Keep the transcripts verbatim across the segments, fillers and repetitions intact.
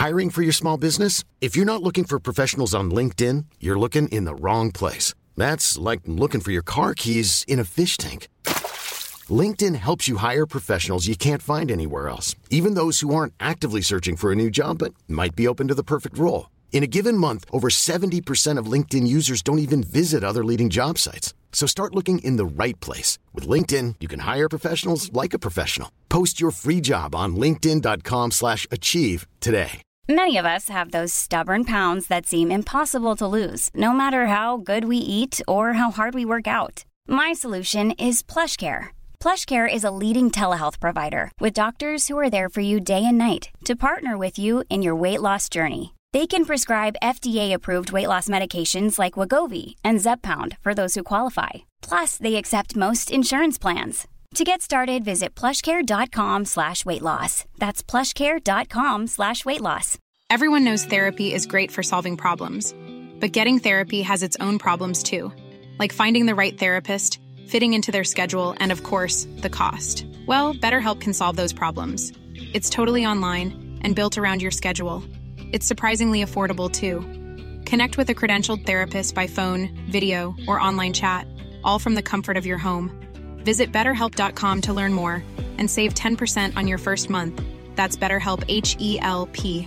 Hiring for your small business? If you're not looking for professionals on LinkedIn, you're looking in the wrong place. That's like looking for your car keys in a fish tank. LinkedIn helps you hire professionals you can't find anywhere else, even those who aren't actively searching for a new job but might be open to the perfect role. In a given month, over seventy percent of LinkedIn users don't even visit other leading job sites. So start looking in the right place. With LinkedIn, you can hire professionals like a professional. Post your free job on linkedin.com slash achieve today. Many of us have those stubborn pounds that seem impossible to lose, no matter how good we eat or how hard we work out. My solution is PlushCare. PlushCare is a leading telehealth provider with doctors who are there for you day and night to partner with you in your weight loss journey. They can prescribe F D A-approved weight loss medications like Wegovy and Zepbound for those who qualify. Plus, they accept most insurance plans. To get started, visit plushcare.com slash weight loss. That's plushcare.com slash weight loss. Everyone knows therapy is great for solving problems, but getting therapy has its own problems too, like finding the right therapist, fitting into their schedule, and of course, the cost. Well, BetterHelp can solve those problems. It's totally online and built around your schedule. It's surprisingly affordable too. Connect with a credentialed therapist by phone, video, or online chat, all from the comfort of your home. Visit better help dot com to learn more and save ten percent on your first month. That's BetterHelp, H E L P.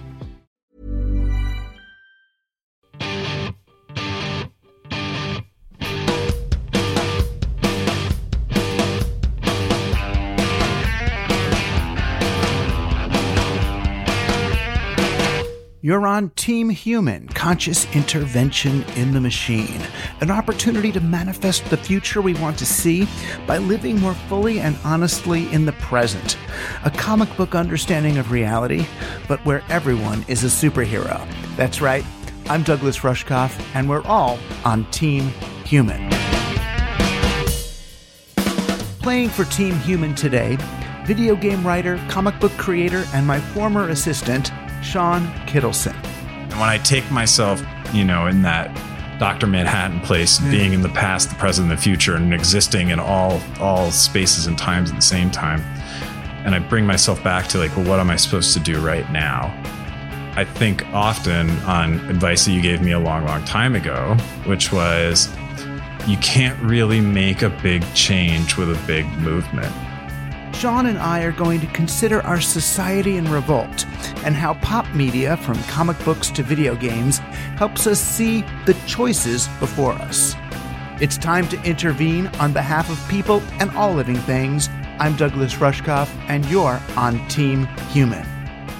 You're on Team Human, Conscious Intervention in the Machine, an opportunity to manifest the future we want to see by living more fully and honestly in the present. A comic book understanding of reality, but where everyone is a superhero. That's right, I'm Douglas Rushkoff, and we're all on Team Human. Playing for Team Human today, video game writer, comic book creator, and my former assistant, Sean Kittleson. And when I take myself, you know, in that Doctor Manhattan place, mm. being in the past, the present, and the future, and existing in all all spaces and times at the same time, and I bring myself back to like, well, what am I supposed to do right now? I think often on advice that you gave me a long, long time ago, which was, you can't really make a big change with a big movement. Sean and I are going to consider our society in revolt and how pop media, from comic books to video games, helps us see the choices before us. It's time to intervene on behalf of people and all living things. I'm Douglas Rushkoff, and you're on Team Human.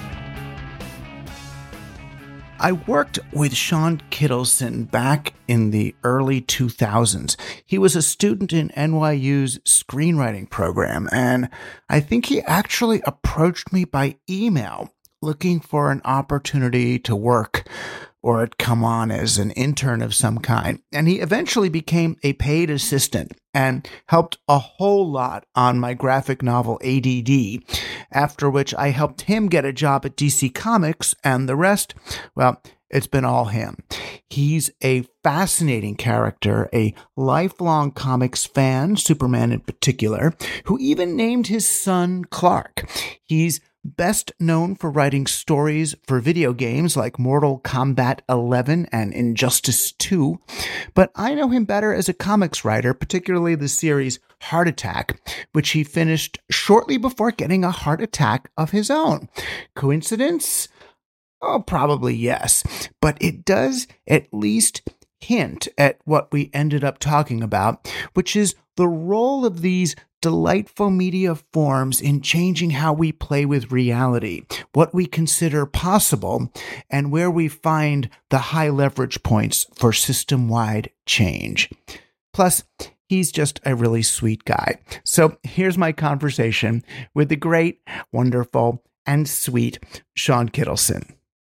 I worked with Sean Kittleson back in the early two thousands. He was a student in N Y U's screenwriting program, and I think he actually approached me by email looking for an opportunity to work or had come on as an intern of some kind. And he eventually became a paid assistant and helped a whole lot on my graphic novel A D D, after which I helped him get a job at D C Comics, and the rest, well, it's been all him. He's a fascinating character, a lifelong comics fan, Superman in particular, who even named his son Clark. He's best known for writing stories for video games like Mortal Kombat eleven and Injustice two, but I know him better as a comics writer, particularly the series Heart Attack, which he finished shortly before getting a heart attack of his own. Coincidence? Oh, probably yes, but it does at least hint at what we ended up talking about, which is the role of these delightful media forms in changing how we play with reality, what we consider possible, and where we find the high leverage points for system-wide change. Plus, he's just a really sweet guy. So here's my conversation with the great, wonderful, and sweet Sean Kittleson.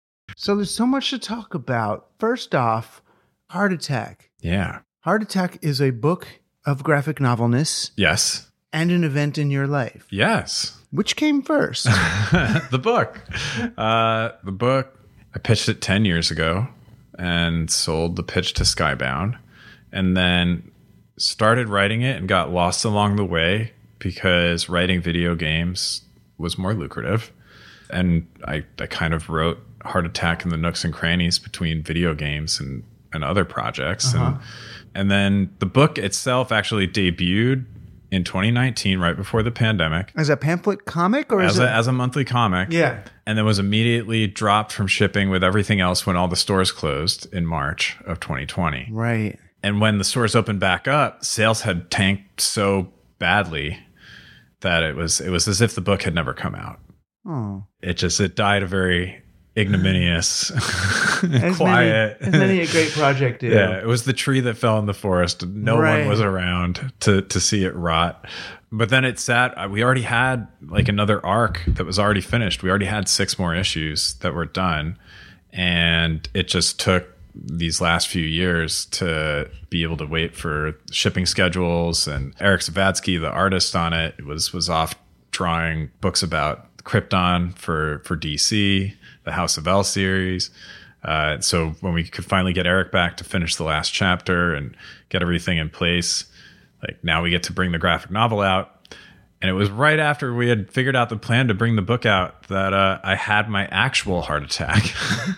So there's so much to talk about. First off, Heart Attack. Yeah. Heart Attack is a book of graphic novelness. Yes. And an event in your life. Yes. Which came first? The book. Uh, the book, I pitched it ten years ago and sold the pitch to Skybound, and then started writing it and got lost along the way because writing video games was more lucrative. And I, I kind of wrote heart attack in the nooks and crannies between video games and, and other projects. Uh-huh. And, and then the book itself actually debuted in twenty nineteen, right before the pandemic. As a pamphlet comic or as as a, a, as a monthly comic. Yeah. And then was immediately dropped from shipping with everything else when all the stores closed in March of twenty twenty. Right. And when the stores opened back up, sales had tanked so badly that it was it was as if the book had never come out. Oh. It just it died a very ignominious, as quiet. Many, as many a great project did. Yeah, it was the tree that fell in the forest. No Right. one was around to to see it rot. But then it sat. We already had like another arc that was already finished. We already had six more issues that were done, and it just took these last few years to be able to wait for shipping schedules. And Eric Zavadsky, the artist on it, was was off drawing books about Krypton for for D C, the House of L series. Uh, so when we could finally get Eric back to finish the last chapter and get everything in place, like now we get to bring the graphic novel out. And it was right after we had figured out the plan to bring the book out that uh, I had my actual heart attack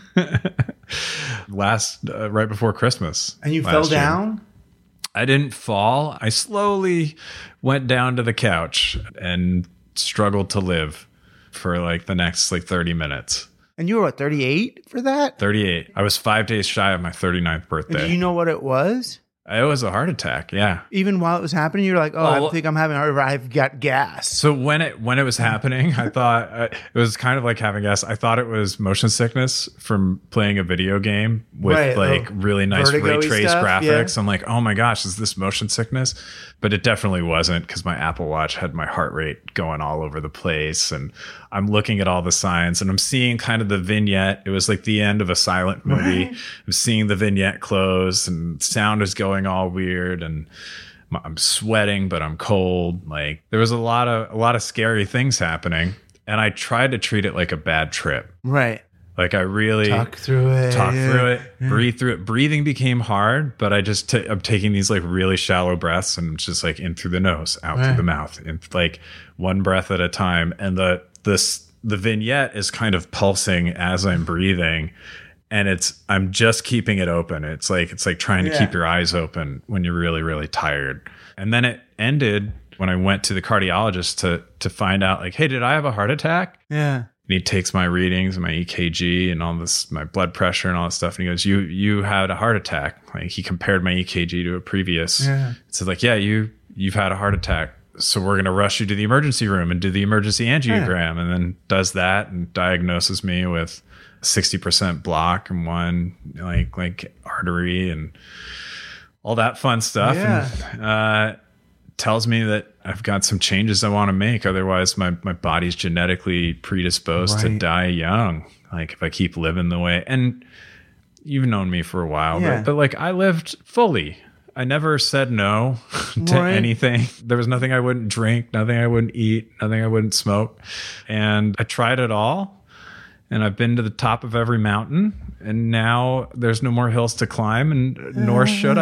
last uh, right before Christmas. And you fell down? Year. I didn't fall. I slowly went down to the couch and struggled to live for like the next like thirty minutes. And you were what, thirty-eight for that? thirty-eight. I was five days shy of my thirty-ninth birthday. And do you know what it was? It was a heart attack, yeah. Even while it was happening, you're like, oh, Oh, I think I'm having a heart attack. I've got gas. So when it when it was happening, I thought uh, it was kind of like having gas. I thought it was motion sickness from playing a video game with Right, like oh, really nice ray vertigo-y trace stuff, graphics. yeah. I'm like, oh my gosh, is this motion sickness? But it definitely wasn't, because my Apple Watch had my heart rate going all over the place, and I'm looking at all the signs, and I'm seeing kind of the vignette. It was like the end of a silent movie. Right. I'm seeing the vignette close, and sound is going all weird, and I'm sweating, but I'm cold. Like there was a lot of a lot of scary things happening, and I tried to treat it like a bad trip. Right. Like I really Talk through it. talk yeah. through it, breathe through it. Breathing became hard, but I just t- I'm taking these like really shallow breaths, and just like in through the nose, out Right. through the mouth, and like one breath at a time. And the this the vignette is kind of pulsing as I'm breathing. And it's, I'm just keeping it open. It's like, it's like trying to Yeah. keep your eyes open when you're really, really tired. And then it ended when I went to the cardiologist to, to find out like, hey, did I have a heart attack? Yeah. And he takes my readings and my E K G and all this, my blood pressure and all this stuff. And he goes, you, you had a heart attack. Like he compared my E K G to a previous. Yeah. So like, yeah, you, you've had a heart attack. So we're going to rush you to the emergency room and do the emergency angiogram. And then does that and diagnoses me with sixty percent block and one like like artery and all that fun stuff. Yeah. And uh, tells me that I've got some changes I want to make. Otherwise, my, my body's genetically predisposed to Right. die young. Like if I keep living the way. And you've known me for a while, Yeah. but, but like I lived fully. I never said no to Right. anything. There was nothing I wouldn't drink, nothing I wouldn't eat, nothing I wouldn't smoke. And I tried it all. And I've been to the top of every mountain, and now there's no more hills to climb, and nor should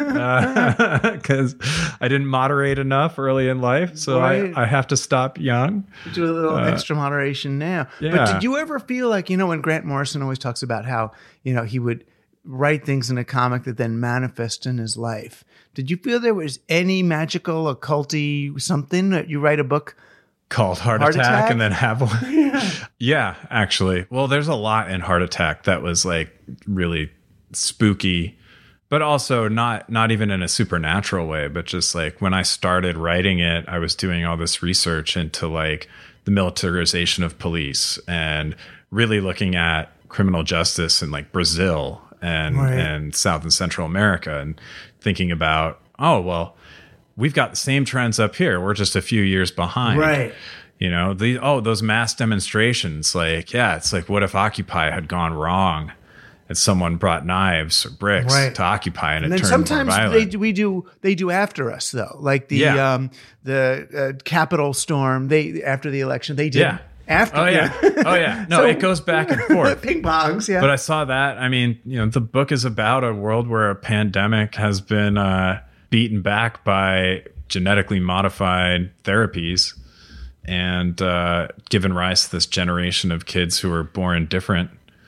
I, because uh, I didn't moderate enough early in life. So Right. I, I have to stop young. Do a little extra moderation now. But yeah. did you ever feel like, you know, when Grant Morrison always talks about how, you know, he would write things in a comic that then manifest in his life. Did you feel there was any magical, occulty something that you write a book Called Heart, Heart attack, Attack? and then have one. Yeah. yeah, actually. Well, there's a lot in Heart Attack that was like really spooky, but also not not even in a supernatural way, but just like when I started writing it, I was doing all this research into like the militarization of police and really looking at criminal justice in like Brazil and Right. and South and Central America, and thinking about, oh, well, we've got the same trends up here. We're just a few years behind. Right. You know, the oh, those mass demonstrations, like, yeah, it's like, what if Occupy had gone wrong and someone brought knives or bricks Right. to Occupy and, And it then turned sometimes more they violent? do, we do they do after us though, like the Yeah. um, the uh, Capitol storm. They after the election they did Yeah. after. Oh, yeah. Oh, yeah. No, So- it goes back and forth. Ping pongs, yeah. But I saw that. I mean, you know, the book is about a world where a pandemic has been uh, beaten back by genetically modified therapies and uh, given rise to this generation of kids who are born different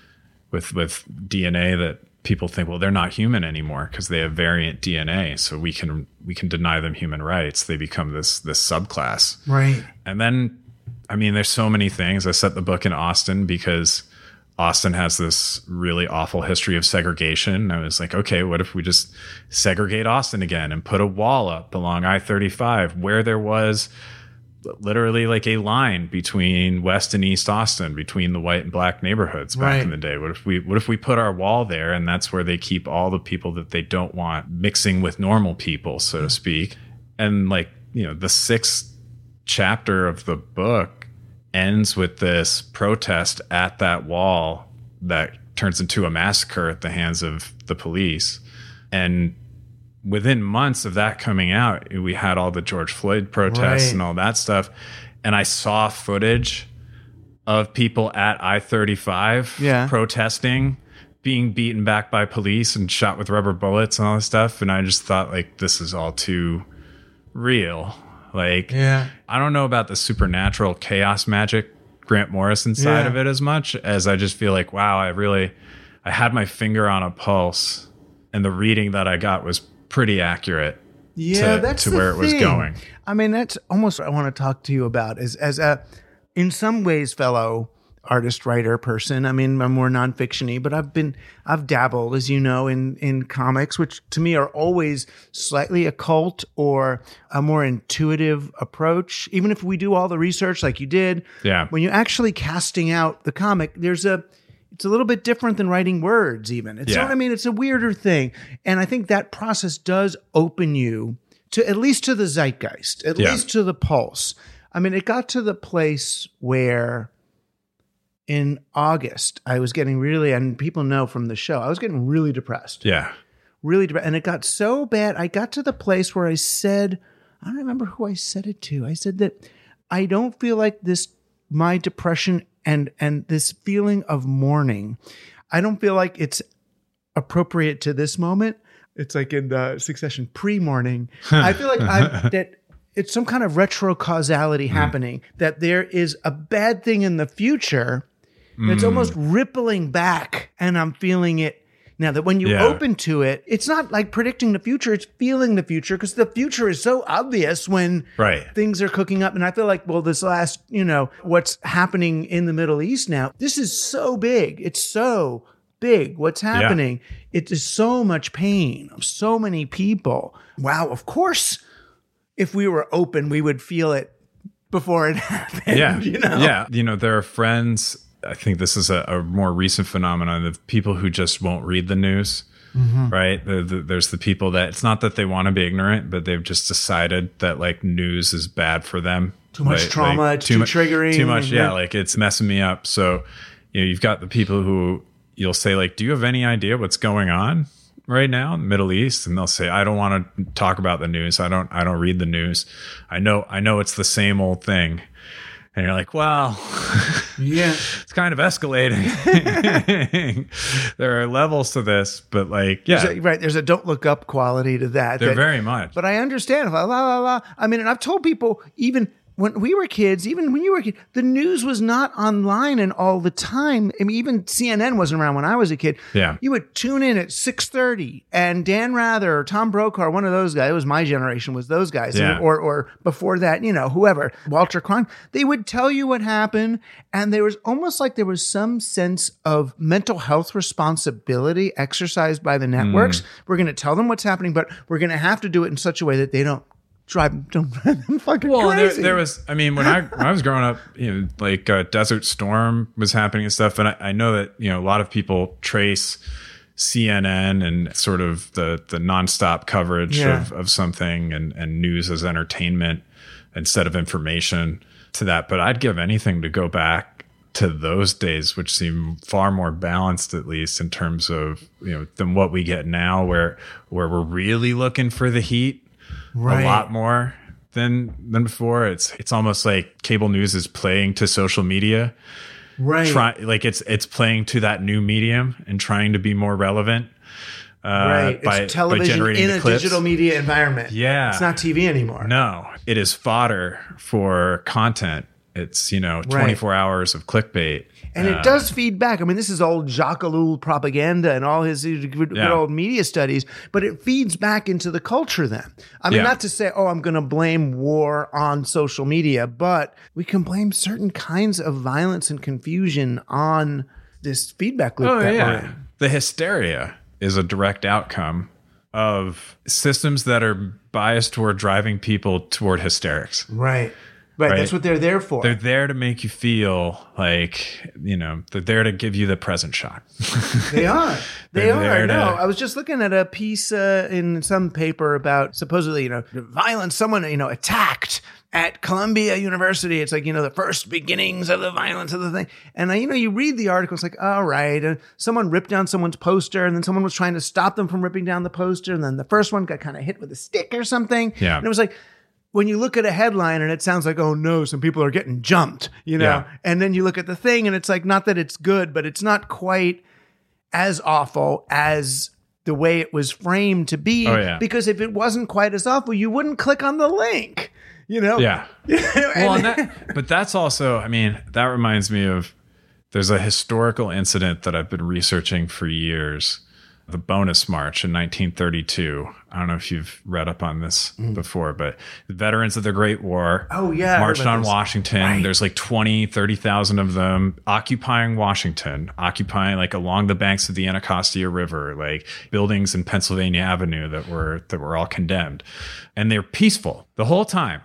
with with D N A that people think, well, they're not human anymore because they have variant D N A, so we can we can deny them human rights. They become this this subclass, right? And then, I mean, there's so many things. I set the book in Austin because Austin has this really awful history of segregation. I was like, okay, what if we just segregate Austin again and put a wall up along I thirty-five where there was literally like a line between West and East Austin, between the white and black neighborhoods back right. in the day. What if we what if we put our wall there, and that's where they keep all the people that they don't want mixing with normal people, so to speak. And like, you know, the sixth chapter of the book ends with this protest at that wall that turns into a massacre at the hands of the police. And within months of that coming out, we had all the George Floyd protests right. and all that stuff. And I saw footage of people at I thirty-five yeah. protesting, being beaten back by police and shot with rubber bullets and all this stuff. And I just thought, like, this is all too real. Like, yeah. I don't know about the supernatural chaos magic Grant Morrison side yeah. of it as much as I just feel like, wow, I really, I had my finger on a pulse, and the reading that I got was pretty accurate yeah, to, that's to the where it was thing. going. I mean, that's almost what I want to talk to you about is as a, in some ways, fellow artist, writer, person. I mean, I'm more nonfiction-y, but I've been, I've dabbled, as you know, in, in comics, which to me are always slightly occult or a more intuitive approach. Even if we do all the research like you did, yeah. when you're actually casting out the comic, there's a, it's a little bit different than writing words even. It's, yeah. you know what I mean? It's a weirder thing. And I think that process does open you to, at least to the zeitgeist, at yeah. least to the pulse. I mean, it got to the place where in August, I was getting really, and people know from the show, I was getting really depressed. Yeah. Really depressed. And it got so bad, I got to the place where I said, I don't remember who I said it to. I said that I don't feel like this, my depression and and this feeling of mourning, I don't feel like it's appropriate to this moment. It's like in the Succession pre-mourning. I feel like I'm, that it's some kind of retro causality mm. happening, that there is a bad thing in the future that's mm. almost rippling back, and I'm feeling it now. That when you yeah. open to it, it's not like predicting the future, it's feeling the future, because the future is so obvious when right. things are cooking up. And I feel like, well, this last, you know, what's happening in the Middle East now, this is so big. It's so big. What's happening? Yeah. It is so much pain of so many people. Wow, of course, if we were open, we would feel it before it happened. Yeah. You know? Yeah. You know, there are friends, I think this is a, a more recent phenomenon of people who just won't read the news, mm-hmm. right? The, the, there's the people that, it's not that they want to be ignorant, but they've just decided that like news is bad for them. Too much like, trauma, like, it's too, too triggering. Too much, yeah, yeah. Like it's messing me up. So, you know, you've got the people who you'll say like, do you have any idea what's going on right now in the Middle East? And they'll say, I don't want to talk about the news. I don't, I don't read the news. I know, I know it's the same old thing. And you're like, well, yeah, it's kind of escalating. There are levels to this, but like, yeah, there's a, right. There's a don't look up quality to that. There that, very much. But I understand. La, la, la. I mean, and I've told people, even when we were kids, even when you were a kid, the news was not online and all the time. I mean, even C N N wasn't around when I was a kid. Yeah. You would tune in at six thirty, and Dan Rather or Tom Brokaw, one of those guys, it was my generation, was those guys. Yeah. And, or, or before that, you know, whoever, Walter Klein, they would tell you what happened. And there was almost like there was some sense of mental health responsibility exercised by the networks. Mm. We're going to tell them what's happening, but we're going to have to do it in such a way that they don't drive, don't drive them fucking well, crazy. There, there was, I mean, when I when I was growing up, you know, like uh, Desert Storm was happening and stuff, and I, I know that you know a lot of people trace C N N and sort of the the nonstop coverage yeah. of, of something and and news as entertainment instead of information to that. But I'd give anything to go back to those days, which seem far more balanced, at least in terms of you know than what we get now, where where we're really looking for the heat. Right. A lot more than than before. It's it's almost like cable news is playing to social media, right? Try, like it's it's playing to that new medium and trying to be more relevant. Uh, right, by, it's television by in a clips. digital media environment. Yeah, it's not T V anymore. No, it is fodder for content. It's you know twenty-four right. hours of clickbait. And Uh, it does feed back. I mean, this is old Jacques Ellul propaganda and all his good, good Yeah. old media studies, but it feeds back into the culture then. I mean, Yeah. not to say, oh, I'm going to blame war on social media, but we can blame certain kinds of violence and confusion on this feedback loop Oh, that we're yeah. in. The hysteria is a direct outcome of systems that are biased toward driving people toward hysterics. Right. Right. Right. That's what they're there for. They're there to make you feel like, you know, they're there to give you the present shock. They are. They They're are. there to- No, I was just looking at a piece uh, in some paper about supposedly, you know, violence. Someone, you know, attacked at Columbia University. It's like, you know, the first beginnings of the violence of the thing. And, uh, you know, you read the article, it's like, all right. Uh, someone ripped down someone's poster and then someone was trying to stop them from ripping down the poster. And then the first one got kind of hit with a stick or something. Yeah. And it was like, when you look at a headline and it sounds like, oh no, some people are getting jumped, you know, Yeah. and then you look at the thing and it's like, not that it's good, but it's not quite as awful as the way it was framed to be. Oh, yeah. Because if it wasn't quite as awful, you wouldn't click on the link, you know? Yeah. And- Well, and that, but that's also, I mean, that reminds me of, there's a historical incident that I've been researching for years, the Bonus March in nineteen thirty-two. I don't know if you've read up on this before, but the veterans of the Great War Oh, yeah, I heard marched about on this. Washington. Right. There's like twenty, thirty thousand of them occupying Washington, occupying like along the banks of the Anacostia River, like buildings in Pennsylvania Avenue that were that were all condemned. And they're peaceful the whole time.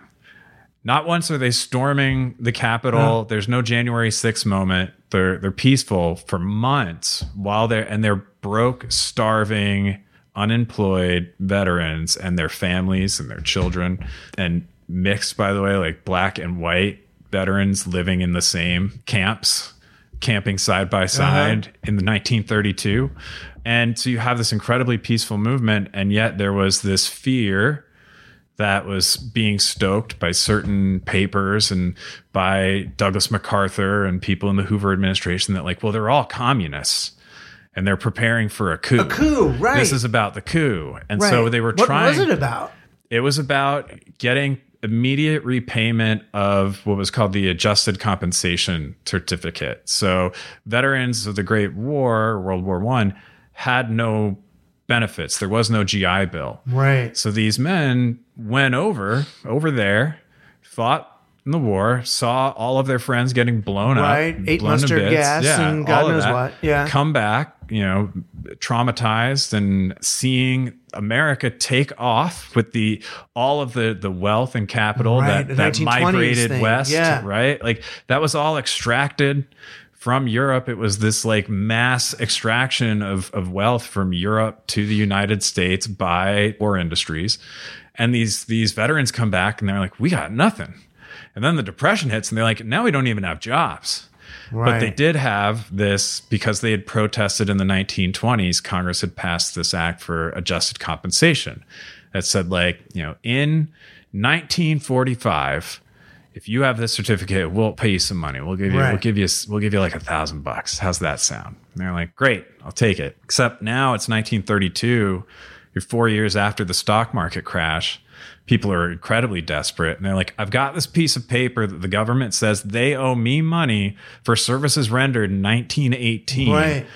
Not once are they storming the Capitol. Uh. There's no January sixth moment. They're they're peaceful for months while they're and they're broke, starving, unemployed veterans and their families and their children, and mixed, by the way, like black and white veterans living in the same camps, camping side by side in the nineteen thirty-two. And so you have this incredibly peaceful movement, and yet there was this fear that was being stoked by certain papers and by Douglas MacArthur and people in the Hoover administration that, like, well, they're all communists and they're preparing for a coup. A coup, right. This is about the coup. And Right. so they were what trying. was it about? It was about getting immediate repayment of what was called the adjusted compensation certificate. So veterans of the Great War, World War One, had no benefits. There was no G I Bill. Right. So these men went over, over there, fought in the war, saw all of their friends getting blown Right. up. Ate blown to mustard bits. gas Yeah, and God all of knows that. what. Yeah. Come back, you know, traumatized and seeing America take off with the all of the the wealth and capital Right, the that, that nineteen twenties migrated thing. west, Yeah. right? Like that was all extracted from Europe. It was this like mass extraction of, of wealth from Europe to the United States by war industries. And these these veterans come back and they're like, we got nothing. And then the Depression hits and they're like, now we don't even have jobs. But they Right. did have this because they had protested in the nineteen twenties. Congress had passed this act for adjusted compensation that said, like, you know, in nineteen forty-five, if you have this certificate, we'll pay you some money. We'll give you, Right. we'll give you, we'll give you like a thousand bucks. How's that sound? And they're like, great, I'll take it. Except now it's nineteen thirty-two. You're four years after the stock market crash. People are incredibly desperate. And they're like, I've got this piece of paper that the government says they owe me money for services rendered in nineteen eighteen. Right.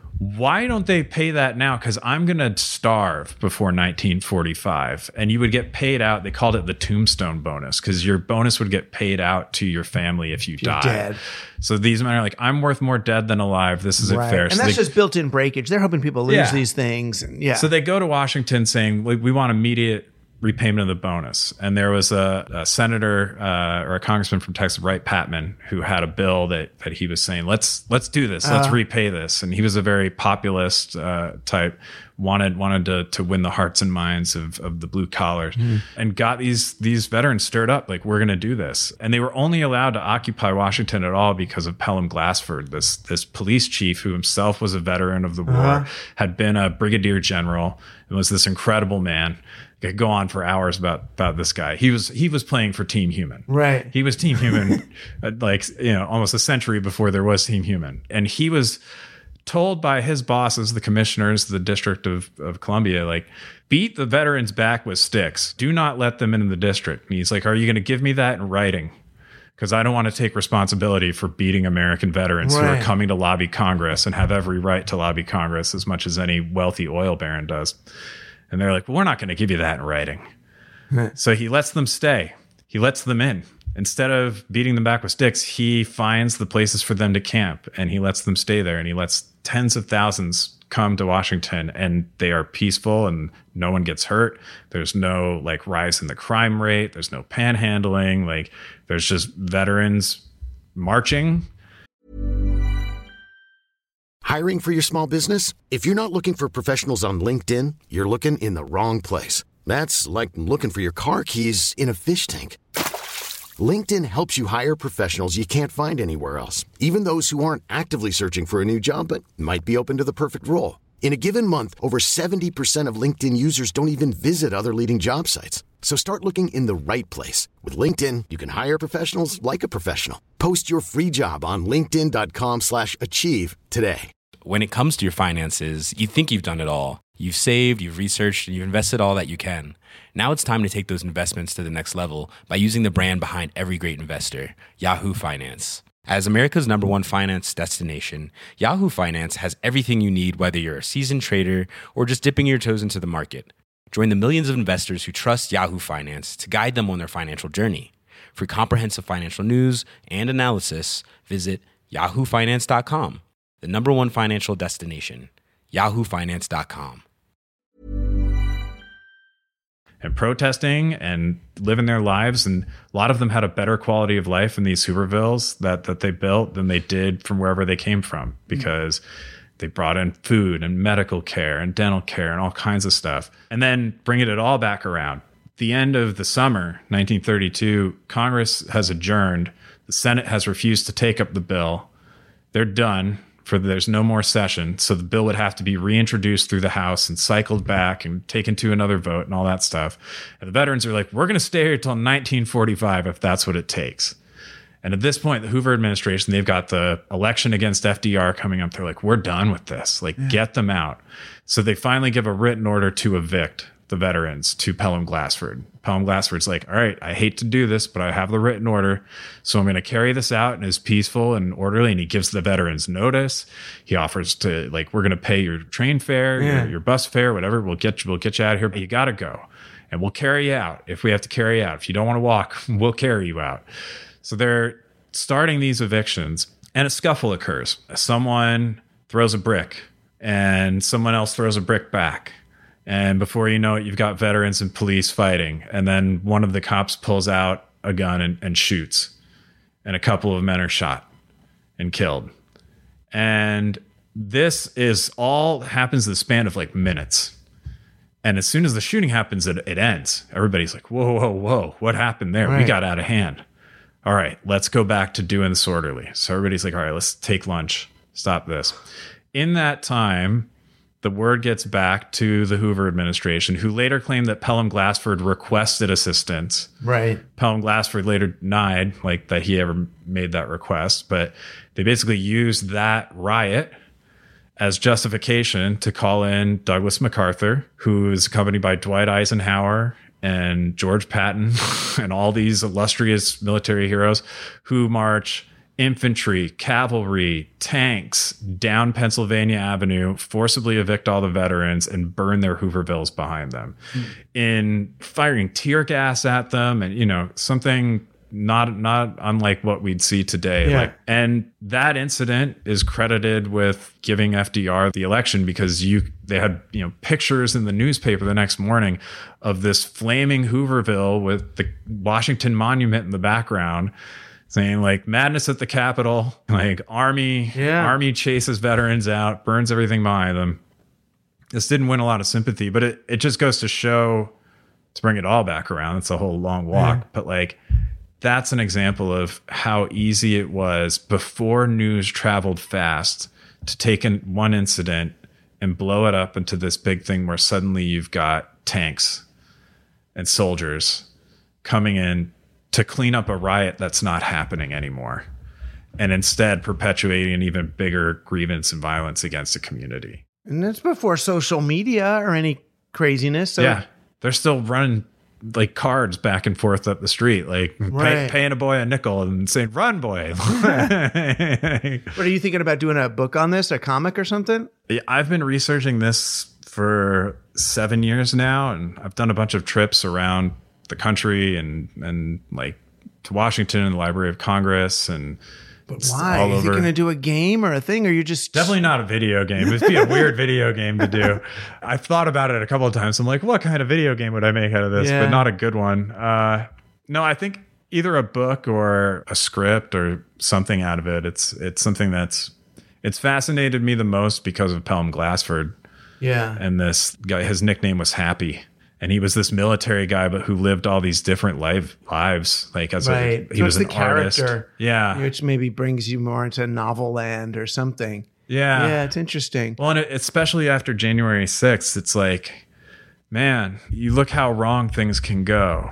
Why don't they pay that now? Because I'm going to starve before nineteen forty-five. And you would get paid out. They called it the tombstone bonus because your bonus would get paid out to your family if you you're died. dead. So these men are like, I'm worth more dead than alive. This isn't Right. fair. And So that's they- just built-in breakage. They're hoping people lose Yeah. these things. And yeah. So they go to Washington saying, we, we want immediate repayment of the bonus. And there was a, a senator uh, or a congressman from Texas, Wright Patman, who had a bill that, that he was saying, let's let's do this. Let's Uh. repay this. And he was a very populist uh, type, wanted wanted to to win the hearts and minds of, of the blue collars and got these these veterans stirred up, like, we're going to do this. And they were only allowed to occupy Washington at all because of Pelham Glassford, this this police chief who himself was a veteran of the war, Uh-huh. had been a brigadier general, and was this incredible man. I could go on for hours about about this guy. He was he was playing for Team Human. Right. He was Team Human, uh, like, you know, almost a century before there was Team Human, and he was told by his bosses, the commissioners, the District of, of Columbia, like, beat the veterans back with sticks. Do not let them into the district. And he's like, are you going to give me that in writing? because I don't want to take responsibility for beating American veterans right. who are coming to lobby Congress and have every right to lobby Congress as much as any wealthy oil baron does. And they're like, well, we're not going to give you that in writing. So he lets them stay. He lets them in. Instead of beating them back with sticks, he finds the places for them to camp and he lets them stay there. And he lets tens of thousands come to Washington, and they are peaceful and no one gets hurt. There's no like rise in the crime rate. There's no panhandling. Like there's just veterans marching. Hiring for your small business? If you're not looking for professionals on LinkedIn, you're looking in the wrong place. That's like looking for your car keys in a fish tank. LinkedIn helps you hire professionals you can't find anywhere else, even those who aren't actively searching for a new job but might be open to the perfect role. In a given month, over seventy percent of LinkedIn users don't even visit other leading job sites. So start looking in the right place. With LinkedIn, you can hire professionals like a professional. Post your free job on linkedin dot com slash achieve today. When it comes to your finances, you think you've done it all. You've saved, you've researched, and you've invested all that you can. Now it's time to take those investments to the next level by using the brand behind every great investor, Yahoo Finance. As America's number one finance destination, Yahoo Finance has everything you need, whether you're a seasoned trader or just dipping your toes into the market. Join the millions of investors who trust Yahoo Finance to guide them on their financial journey. For comprehensive financial news and analysis, visit yahoo finance dot com, the number one financial destination, yahoo finance dot com. And protesting and living their lives. And a lot of them had a better quality of life in these Hoovervilles that, that they built than they did from wherever they came from, because mm-hmm. they brought in food and medical care and dental care and all kinds of stuff. And then bringing it all back around. The end of the summer, nineteen thirty-two, Congress has adjourned. The Senate has refused to take up the bill. They're done. For there's no more session, so the bill would have to be reintroduced through the House and cycled back and taken to another vote and all that stuff. And the veterans are like, we're going to stay here until nineteen forty-five if that's what it takes. And at this point, the Hoover administration, they've got the election against F D R coming up. They're like, we're done with this. Like, yeah. Get them out. So they finally give a written order to evict the veterans to Pelham Glassford. Pelham Glassford's like, all right, I hate to do this, but I have the written order, so I'm going to carry this out and is peaceful and orderly. And he gives the veterans notice. He offers to, like, we're going to pay your train fare, yeah. your, your bus fare, whatever. We'll get you, we'll get you out of here, but you got to go. And we'll carry you out if we have to carry you out. If you don't want to walk, we'll carry you out. So they're starting these evictions, and a scuffle occurs. Someone throws a brick, and someone else throws a brick back. And before you know it, you've got veterans and police fighting. And then one of the cops pulls out a gun and, and shoots. And a couple of men are shot and killed. And this is all happens in the span of like minutes. And as soon as the shooting happens, it, it ends. Everybody's like, whoa, whoa, whoa. What happened there? Right. We got out of hand. All right, let's go back to doing this orderly. So everybody's like, all right, let's take lunch. Stop this. In that time, the word gets back to the Hoover administration, who later claimed that Pelham Glassford requested assistance. Right. Pelham Glassford later denied, like, that he ever made that request. But they basically used that riot as justification to call in Douglas MacArthur, who is accompanied by Dwight Eisenhower and George Patton and all these illustrious military heroes who march infantry, cavalry, tanks down Pennsylvania Avenue, forcibly evict all the veterans and burn their Hoovervilles behind them mm. in firing tear gas at them. And, you know, something not, not unlike what we'd see today. Yeah. Like, and that incident is credited with giving F D R the election, because you, they had, you know, pictures in the newspaper the next morning of this flaming Hooverville with the Washington Monument in the background, saying like madness at the Capitol, like army, yeah. army chases veterans out, burns everything behind them. This didn't win a lot of sympathy, but it, it just goes to show, to bring it all back around. It's a whole long walk, yeah. but like, that's an example of how easy it was before news traveled fast to take in one incident and blow it up into this big thing where suddenly you've got tanks and soldiers coming in to clean up a riot that's not happening anymore, and instead perpetuating an even bigger grievance and violence against a community. And that's before social media or any craziness. So yeah, they're still running like cards back and forth up the street, like Right. pay, paying a boy a nickel and saying, "Run, boy." What are you thinking about doing a book on this, a comic or something? Yeah, I've been researching this for seven years now, and I've done a bunch of trips around the country and and like to Washington and the Library of Congress and But why? all Is it over. going to do a game or a thing, or you just Definitely not a video game. It'd be a weird video game to do. I've thought about it a couple of times. I'm like, what kind of video game would I make out of this? Yeah. But not a good one. Uh, no, I think either a book or a script or something out of it. It's it's something that's it's fascinated me the most because of Pelham Glassford. Yeah. And this guy, his nickname was Happy. And he was this military guy, but who lived all these different life, lives. Like as Right. a, he So was it's an the artist. character, Yeah. which maybe brings you more into novel land or something. Yeah. Yeah, it's interesting. Well, and it, especially after January sixth, it's like, man, you look how wrong things can go.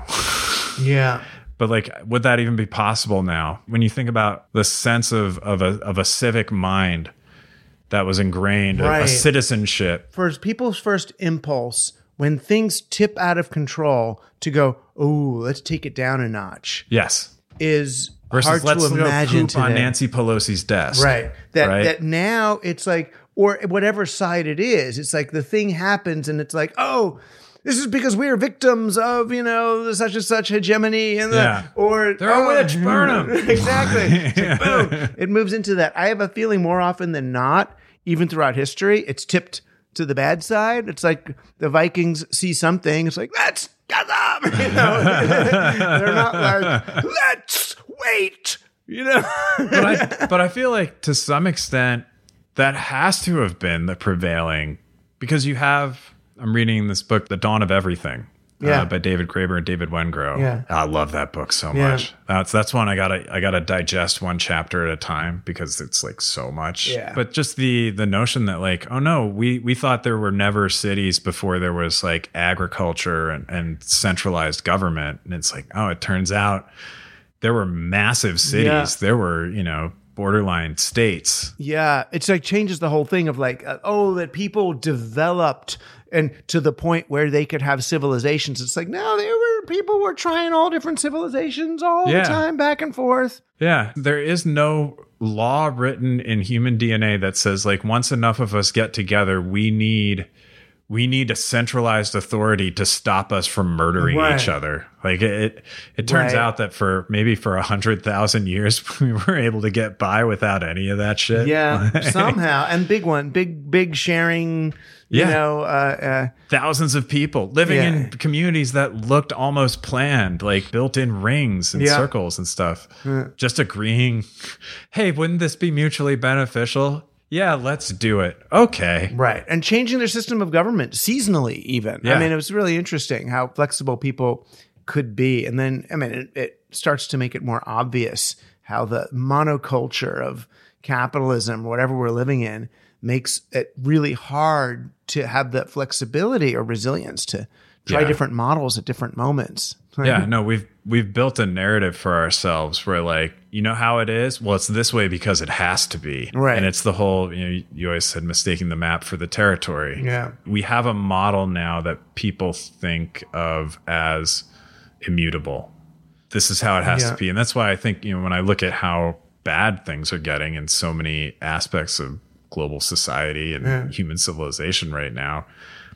Yeah. But like, would that even be possible now? When you think about the sense of of a of a civic mind that was ingrained, a- a, Right. citizenship. For people's first impulse when things tip out of control to go, oh, let's take it down a notch, Yes. is Versus hard let's to go imagine poop on today. Nancy Pelosi's desk. Right. That Right? that now it's like, or whatever side it is, it's like the thing happens and it's like, oh, this is because we are victims of, you know, the such and such hegemony and the, Yeah. or They're a witch, burn 'em. Exactly. It's like, boom. It moves into that. I have a feeling more often than not, even throughout history, it's tipped to the bad side. It's like the Vikings see something. It's like, let's get them. You know, they're not like, let's wait. You know, but I but I feel like to some extent that has to have been the prevailing, because you have I'm reading this book, The Dawn of Everything, Yeah. uh, by David Graeber and David Wengrow. Yeah. I love that book so Yeah. much. That's that's one I gotta I gotta digest one chapter at a time because it's like so much. Yeah. But just the the notion that like, oh no, we we thought there were never cities before there was like agriculture and, and centralized government, and it's like, oh, it turns out there were massive cities. Yeah. There were, you know, borderline states. yeah, it's like changes the whole thing of like, uh, oh, that people developed and to the point where they could have civilizations. It's like, no, there were people were trying all different civilizations all Yeah. the time, back and forth. Yeah, there is no law written in human D N A that says like once enough of us get together, we need we need a centralized authority to stop us from murdering Right. each other. Like it it turns Right. out that for maybe for a hundred thousand years we were able to get by without any of that shit. Yeah, somehow. And big one, big, big sharing, you Yeah. know, uh, uh, Thousands of people living Yeah. in communities that looked almost planned, like built in rings and Yeah. circles and stuff. Just agreeing, hey, wouldn't this be mutually beneficial? Yeah, let's do it. Okay. right. And changing their system of government seasonally, even. I Yeah. mean, it was really interesting how flexible people could be. And then, I mean, it, it starts to make it more obvious how the monoculture of capitalism, whatever we're living in, makes it really hard to have that flexibility or resilience to try Yeah. different models at different moments. Yeah, no, we've we've built a narrative for ourselves where like, you know how it is? Well, it's this way because it has to be. Right. And it's the whole, you know, you always said mistaking the map for the territory. Yeah. We have a model now that people think of as immutable. This is how it has Yeah. to be. And that's why I think, you know, when I look at how bad things are getting in so many aspects of global society and Yeah. human civilization right now,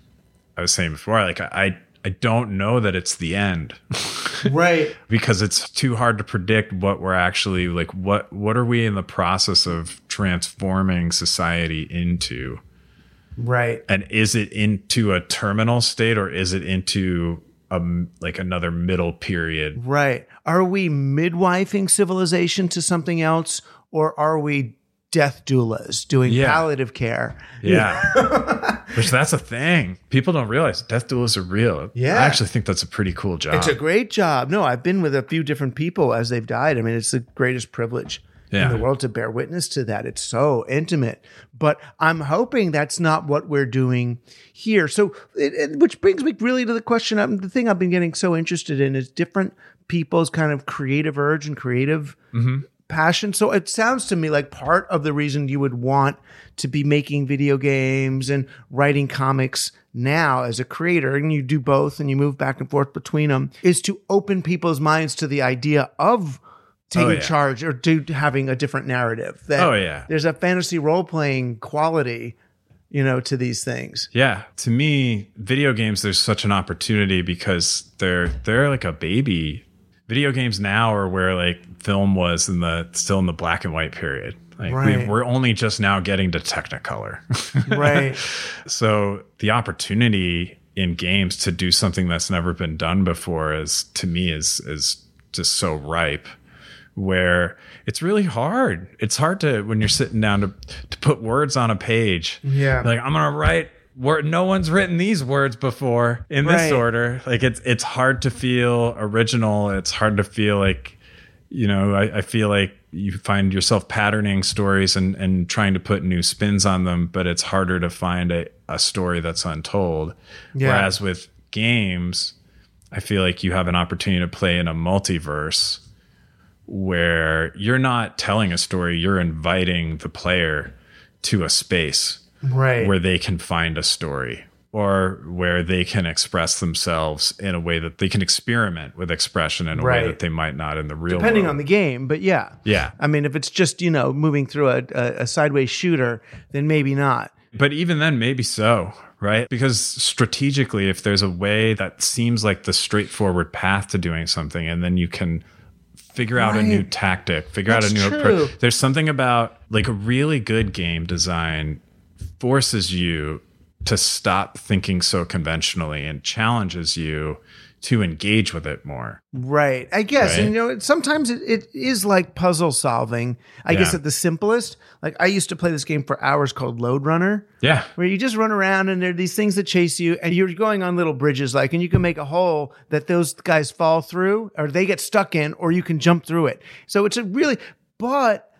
I was saying before, like I I don't know that it's the end. Right. Because it's too hard to predict what we're actually like what what are we in the process of transforming society into, Right. and is it into a terminal state or is it into a like another middle period? Right. Are we midwifing civilization to something else, or are we death doulas doing Yeah. palliative care? Yeah. Which that's a thing people don't realize. Death doulas are real. Yeah. I actually think that's a pretty cool job. It's a great job. No, I've been with a few different people as they've died. I mean, it's the greatest privilege Yeah. in the world to bear witness to that. It's so intimate. But I'm hoping that's not what we're doing here. So, it, it, which brings me really to the question. I'm, the thing I've been getting so interested in is different people's kind of creative urge and creative passion. So it sounds to me like part of the reason you would want to be making video games and writing comics now as a creator, and you do both and you move back and forth between them, is to open people's minds to the idea of taking Oh, yeah. charge or to having a different narrative. That Oh, yeah. there's a fantasy role-playing quality, you know, to these things. Yeah. To me, video games, there's such an opportunity because they're they're like a baby. Video games now are where like film was in the still in the black and white period. Like Right. we, we're only just now getting to Technicolor. Right. So the opportunity in games to do something that's never been done before is, to me, is is just so ripe. Where it's really hard. It's hard to when you're sitting down to to put words on a page. Yeah. Like I'm gonna write word. No one's written these words before in this Right. order. Like it's it's hard to feel original. It's hard to feel like, you know, I, I feel like you find yourself patterning stories and, and trying to put new spins on them, but it's harder to find a, a story that's untold. Yeah. Whereas with games, I feel like you have an opportunity to play in a multiverse where you're not telling a story, you're inviting the player to a space Right. where they can find a story or where they can express themselves in a way that they can experiment with expression in a Right. way that they might not in the real Depending world. on the game, but yeah. Yeah. I mean, if it's just, you know, moving through a, a, a sideways shooter, then maybe not. But even then, maybe so, right? Because strategically, if there's a way that seems like the straightforward path to doing something, and then you can figure out a new Right. tactic, figure out a That's new true. approach. There's something about like a really good game design forces you to stop thinking so conventionally and challenges you to engage with it more. Right. I guess, Right? and, you know, it- sometimes it, it is like puzzle solving. I guess Yeah. at the simplest. Like I used to play this game for hours called Load Runner, Yeah. where you just run around and there are these things that chase you and you're going on little bridges, like, and you can make a hole that those guys fall through or they get stuck in, or you can jump through it. So it's a really, but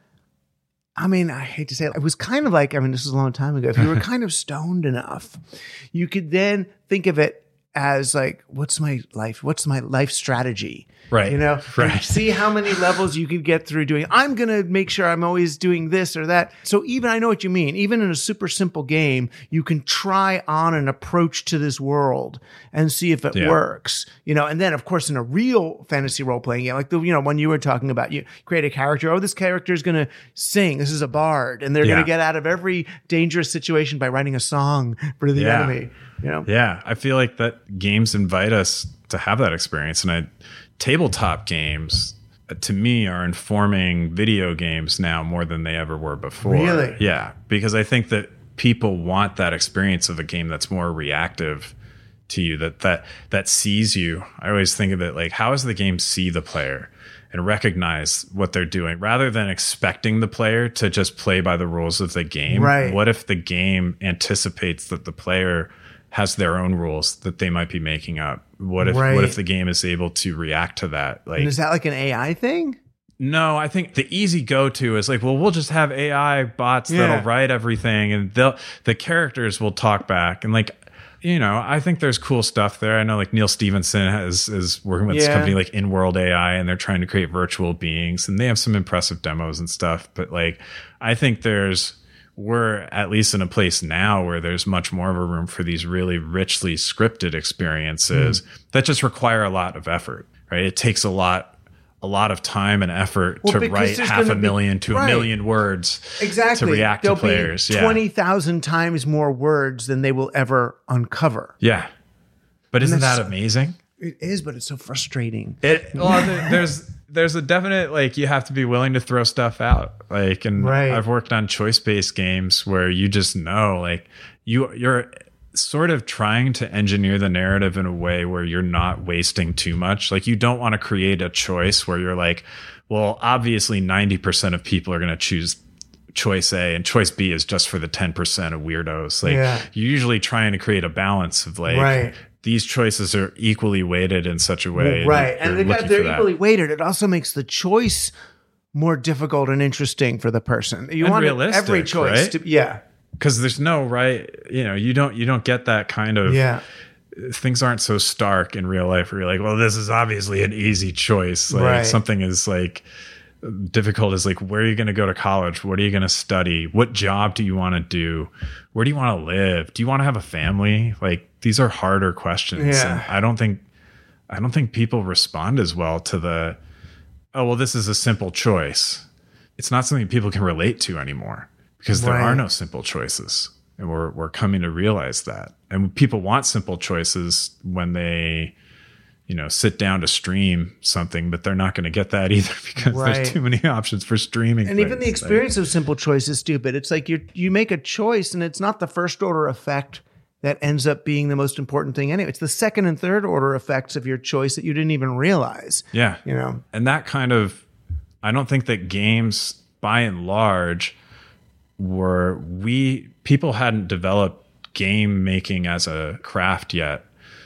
I mean, I hate to say it, it was kind of like, I mean, this was a long time ago. If you were kind of stoned enough, you could then think of it as like, what's my life? What's my life strategy? Right. You know, Right. And see how many levels you could get through doing. I'm going to make sure I'm always doing this or that. So even, I know what you mean. Even in a super simple game, you can try on an approach to this world and see if it Yeah. works, you know, and then of course in a real fantasy role playing game, like the, you know, when you were talking about, you create a character, oh, this character is going to sing. This is a bard and they're Yeah. going to get out of every dangerous situation by writing a song for the Yeah. enemy, you know? Yeah, I feel like that games invite us to have that experience, and I, tabletop games uh, to me are informing video games now more than they ever were before. Really? Yeah, because I think that people want that experience of a game that's more reactive to you, that that that sees you. I always think of it like, how does the game see the player and recognize what they're doing rather than expecting the player to just play by the rules of the game? Right. What if the game anticipates that the player has their own rules that they might be making up? What if Right. what if the game is able to react to that? Like, And is that like an A I thing? no, I think the easy go-to is like, well, we'll just have A I bots Yeah. that'll write everything, and they'll the characters will talk back. And like, you know, I think there's cool stuff there. I know like Neil Stephenson has is working with this Yeah. company like In-World A I, and they're trying to create virtual beings, and they have some impressive demos and stuff. But like, I think there's we're at least in a place now where there's much more of a room for these really richly scripted experiences that just require a lot of effort, right? It takes a lot a lot of time and effort Well, to because write there's half a gonna be- million to right. a million words Exactly. to react There'll to players. be Yeah. twenty thousand times more words than they will ever uncover. Yeah. But isn't that's- that amazing? It is, but it's so frustrating. It well, there- there's there's a definite like you have to be willing to throw stuff out. Like, and Right. I've worked on choice based games where you just know like you you're sort of trying to engineer the narrative in a way where you're not wasting too much. Like, you don't want to create a choice where you're like, well, obviously ninety percent of people are going to choose choice A and choice B is just for the ten percent of weirdos. Like, Yeah. you're usually trying to create a balance of like, Right. these choices are equally weighted in such a way. Right. that And you're they got, looking they're for that. equally weighted. It also makes the choice more difficult and interesting for the person. You And want realistic, every choice right? to, yeah. Because there's no right, you know, you don't you don't get that kind of Yeah. things aren't so stark in real life where you're like, well, this is obviously an easy choice. Like, Right. something is like difficult is like, where are you going to go to college? What are you going to study? What job do you want to do? Where do you want to live? Do you want to have a family? Like, these are harder questions. Yeah. And I don't think, I don't think people respond as well to the, oh, well, this is a simple choice. It's not something people can relate to anymore because there Right. are no simple choices. And we're, we're coming to realize that. And people want simple choices when they, you know, sit down to stream something, but they're not going to get that either because Right. there's too many options for streaming. And even the things. experience of simple choice is stupid. It's like you you make a choice and it's not the first order effect that ends up being the most important thing anyway. It's the second and third order effects of your choice that you didn't even realize. Yeah. You know. And that kind of, I don't think that games by and large were, we, people hadn't developed game making as a craft yet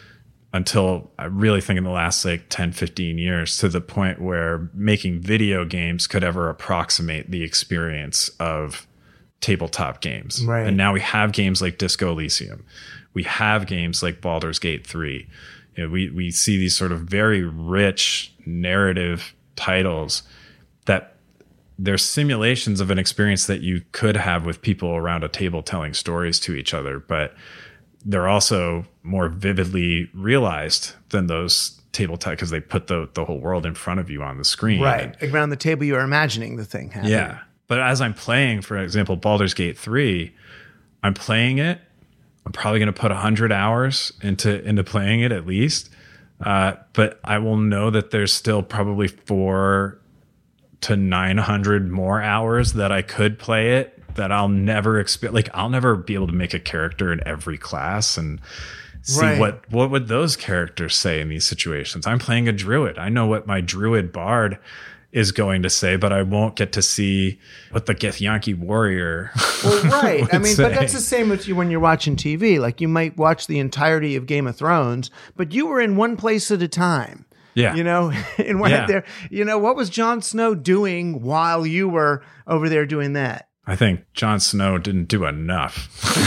until I really think in the last like ten, fifteen years, to the point where making video games could ever approximate the experience of tabletop games. Right. And now we have games like Disco Elysium. We have games like Baldur's Gate three. You know, we, we see these sort of very rich narrative titles that they're simulations of an experience that you could have with people around a table telling stories to each other. But they're also more vividly realized than those tabletop because they put the, the whole world in front of you on the screen. Right. Around the table, you are imagining the thing happening. Yeah. But as I'm playing, for example, Baldur's Gate three, I'm playing it. I'm probably going to put one hundred hours into into playing it at least. Uh, but I will know that there's still probably four to nine hundred more hours that I could play it that I'll never experience. Like, I'll never be able to make a character in every class and see Right. what, what would those characters say in these situations. I'm playing a druid. I know what my druid bard is going to say, but I won't get to see what the Githyanki warrior Well, right. would I mean, but say. that's the same with you when you're watching T V. Like, you might watch the entirety of Game of Thrones, but you were in one place at a time. Yeah. You know, and right Yeah. there, you know, what was Jon Snow doing while you were over there doing that? I think Jon Snow didn't do enough.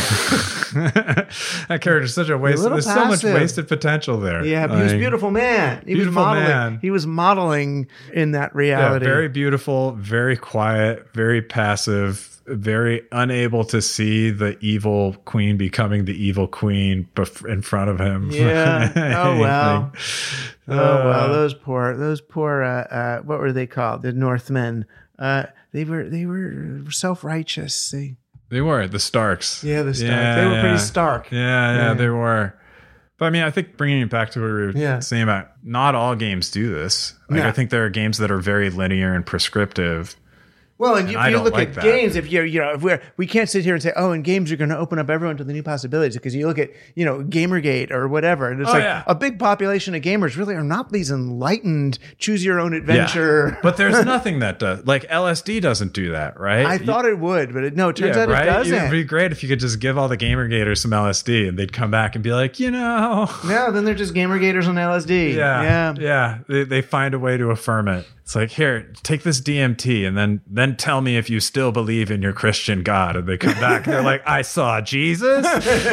That character's such a waste. little There's so much passive. wasted potential there. Yeah, but he was a Like, beautiful man. He Beautiful was modeling. man. He was modeling in that Yeah, reality. very beautiful, very quiet, very passive, very unable to see the evil queen becoming the evil queen bef- in front of him. Yeah. Oh well. Like, Oh well, uh, those poor, those poor. Uh, uh, what were they called? The Northmen. Uh, they were, they were self-righteous. They, They were the Starks. yeah, the Stark. Yeah, they were pretty yeah. stark. Yeah, yeah, Yeah. they were. But I mean, I think bringing it back to what we were Yeah. saying about not all games do this. Like, No. I think there are games that are very linear and prescriptive. Well, and, if I you don't look like at that. games, if you're, you know, if we're, we can't sit here and say, oh, and games are going to open up everyone to the new possibilities, because you look at, you know, Gamergate or whatever, and it's Oh, like yeah. a big population of gamers really are not these enlightened, choose your own adventure. Yeah. But there's nothing that does. Like, L S D doesn't do that, right? I You- thought it would, but it, no, it turns yeah, out right? it doesn't. It'd be great if you could just give all the Gamergaters some L S D and they'd come back and be like, you know. No, then they're just Gamergaters on L S D. Yeah. Yeah. Yeah. They, they find a way to affirm it. It's like, here, take this D M T and then then tell me if you still believe in your Christian God. And they come back and they're like, I saw Jesus.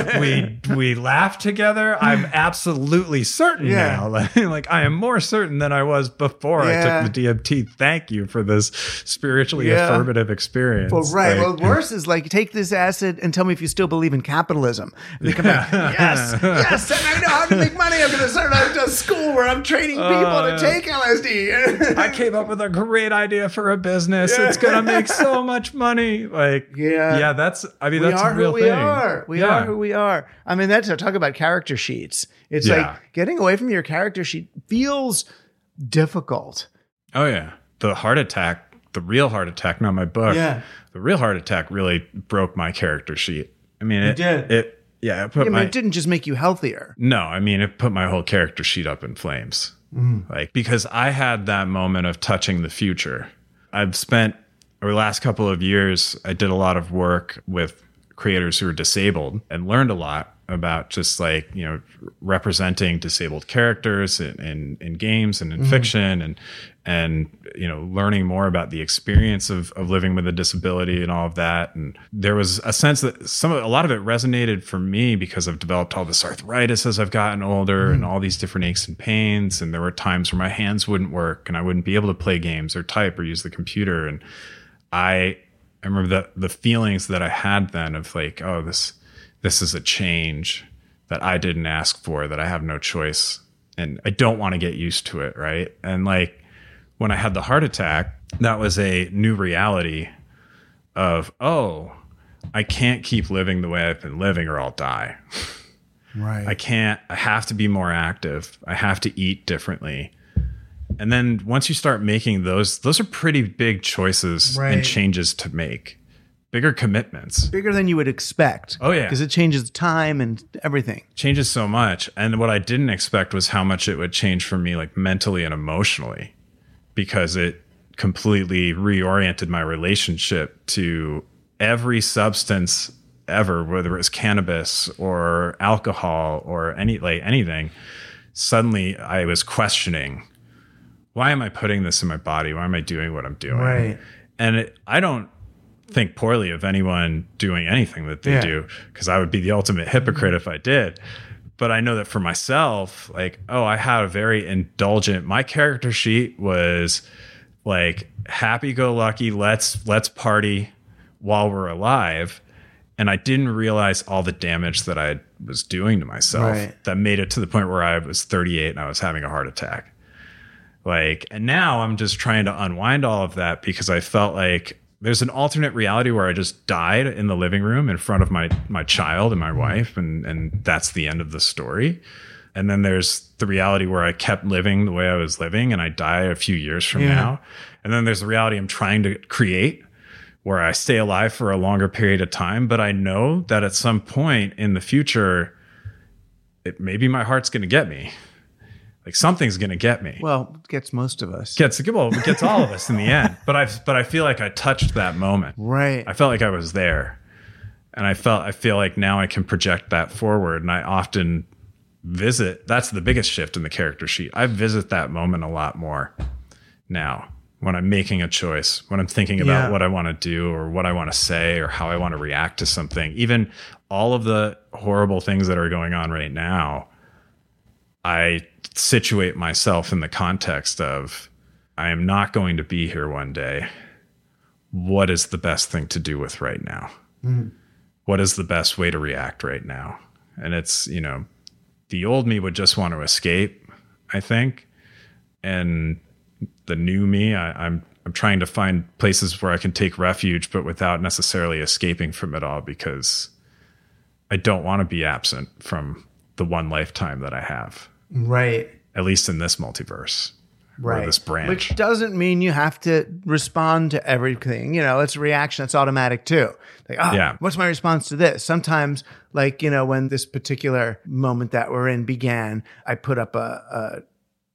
We we laughed together. I'm absolutely certain Yeah. now. Like, like I am more certain than I was before Yeah. I took the D M T. Thank you for this spiritually Yeah. affirmative experience. Well, right. Like- well, worse is like, take this acid and tell me if you still believe in capitalism. And they come back, yes, yes, and I know how to make money. I'm going to start a school where I'm training people Oh, to yeah. take L S D. I came up with a great idea for a business. It's gonna make so much money. Like, Yeah. yeah, that's. I mean, we that's are a real who we thing. are. We Yeah. are who we are. I mean, that's talk about character sheets. It's Yeah. like getting away from your character sheet feels difficult. Oh yeah, the heart attack, the real heart attack, not my book. Yeah. The real heart attack really broke my character sheet. I mean, it, did. It yeah, it put I mean, my it didn't just make you healthier. no. I mean, it put my whole character sheet up in flames. Mm. Like, because I had that moment of touching the future. I've spent over the last couple of years, I did a lot of work with creators who are disabled and learned a lot about just like, you know, representing disabled characters in, in, in games and in Mm-hmm. fiction, and, and, you know, learning more about the experience of, of living with a disability and all of that. And there was a sense that some of, a lot of it resonated for me because I've developed all this arthritis as I've gotten older Mm-hmm. and all these different aches and pains. And there were times where my hands wouldn't work and I wouldn't be able to play games or type or use the computer. And I, I remember the, the feelings that I had then of like, oh, this, this is a change that I didn't ask for, that I have no choice. And I don't want to get used to it. Right. And like when I had the heart attack, that was a new reality of, oh, I can't keep living the way I've been living or I'll die. Right. I can't, I have to be more active. I have to eat differently. And then once you start making those, those are pretty big choices Right. and changes to make. Bigger commitments. Bigger than you would expect. Oh, yeah. Because it changes time and everything. Changes so much. And what I didn't expect was how much it would change for me, like mentally and emotionally, because it completely reoriented my relationship to every substance ever, whether it was cannabis or alcohol or any like anything. Suddenly I was questioning, why am I putting this in my body? Why am I doing what I'm doing? Right. And it, I don't think poorly of anyone doing anything that they Yeah. do, because I would be the ultimate hypocrite if I did. But I know that for myself, like, oh, I had a very indulgent, my character sheet was like happy-go-lucky, let's let's party while we're alive. And I didn't realize all the damage that I was doing to myself Right. that made it to the point where I was thirty-eight and I was having a heart attack. Like, and now I'm just trying to unwind all of that because I felt like there's an alternate reality where I just died in the living room in front of my, my child and my wife. And, and that's the end of the story. And then there's the reality where I kept living the way I was living and I die a few years from Yeah. now. And then there's the reality I'm trying to create where I stay alive for a longer period of time. But I know that at some point in the future, it, maybe my heart's going to get me. Like something's going to get me. Well, it gets most of us. Gets well, it gets all of us in the end. But I but I feel like I touched that moment. Right. I felt like I was there, and I felt I feel like now I can project that forward. And I often visit. That's the biggest shift in the character sheet. I visit that moment a lot more now when I'm making a choice, when I'm thinking about Yeah. what I want to do or what I want to say or how I want to react to something. Even all of the horrible things that are going on right now, I situate myself in the context of I am not going to be here one day. What is the best thing to do with right now? Mm-hmm. What is the best way to react right now? And it's, you know, the old me would just want to escape, I think. And the new me, I, I'm I'm trying to find places where I can take refuge, but without necessarily escaping from it all, because I don't want to be absent from the one lifetime that I have. Right. At least in this multiverse, Right. or this branch. Which doesn't mean you have to respond to everything. You know, it's a reaction. It's automatic too. Like, oh, Yeah. what's my response to this? Sometimes, like, you know, when this particular moment that we're in began, I put up a, a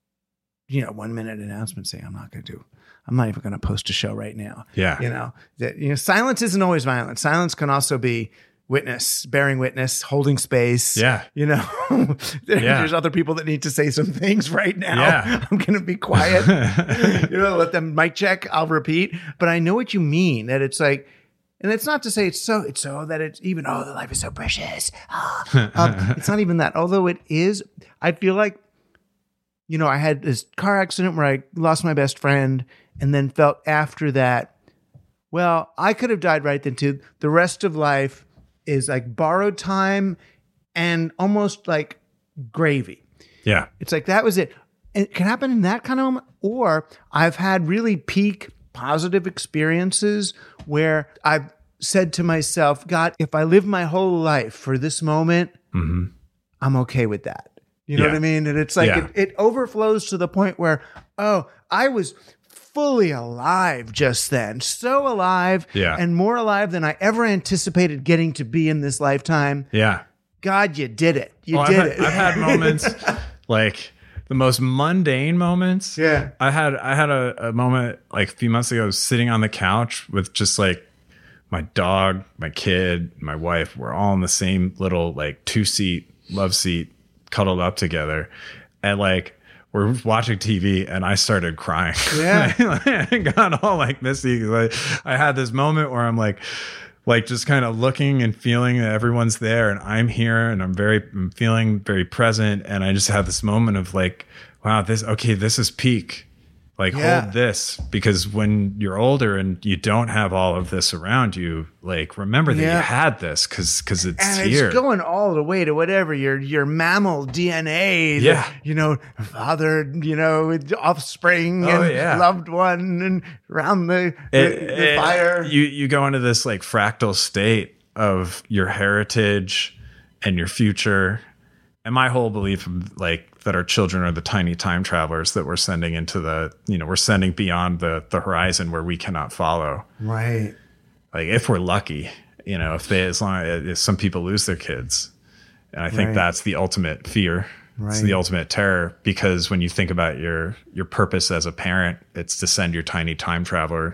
you know, one minute announcement saying, I'm not going to do, I'm not even going to post a show right now. Yeah. You know, that, you know, silence isn't always violence. Silence can also be witness, bearing witness, holding space. Yeah. You know, there- Yeah. there's other people that need to say some things right now. Yeah. I'm going to be quiet. You know, let them mic check. I'll repeat. But I know what you mean, that it's like, and it's not to say it's so, it's so that it's even, oh, the life is so precious. Ah. um, it's not even that. Although it is, I feel like, you know, I had this car accident where I lost my best friend and then felt after that, well, I could have died right then too. The rest of life is like borrowed time and almost like gravy. Yeah. It's like that was it. And it can happen in that kind of moment. Or I've had really peak positive experiences where I've said to myself, God, if I live my whole life for this moment, Mm-hmm. I'm okay with that. You know Yeah. what I mean? And it's like Yeah. it, it overflows to the point where, oh, I was fully alive just then. So alive Yeah. and more alive than I ever anticipated getting to be in this lifetime. Yeah. God, you did it. You Well, did I've had, it. I've had moments like the most mundane moments. Yeah. I had I had a, a moment like a few months ago, I was sitting on the couch with just like my dog, my kid, my wife, we're all in the same little like two seat love seat, cuddled up together. And like, we're watching T V and I started crying. Yeah. I got all like misty. Like, I had this moment where I'm like, like just kind of looking and feeling that everyone's there and I'm here and I'm very, I'm feeling very present. And I just had this moment of like, wow, this, okay, this is peak. Like, yeah. hold this, because when you're older and you don't have all of this around you, like, remember that yeah. you had this because because it's and here. It's going all the way to whatever your your mammal D N A. Yeah. The, you know, father, you know, offspring Oh, and yeah. loved one and around the, the, It- the it- fire. You, you go into this like fractal state of your heritage and your future. And my whole belief, like, that our children are the tiny time travelers that we're sending into the, you know, we're sending beyond the the horizon where we cannot follow. Right. Like, if we're lucky, you know, if they, as long as some people lose their kids. And I think Right. that's the ultimate fear. It's Right. the ultimate terror, because when you think about your your purpose as a parent, it's to send your tiny time traveler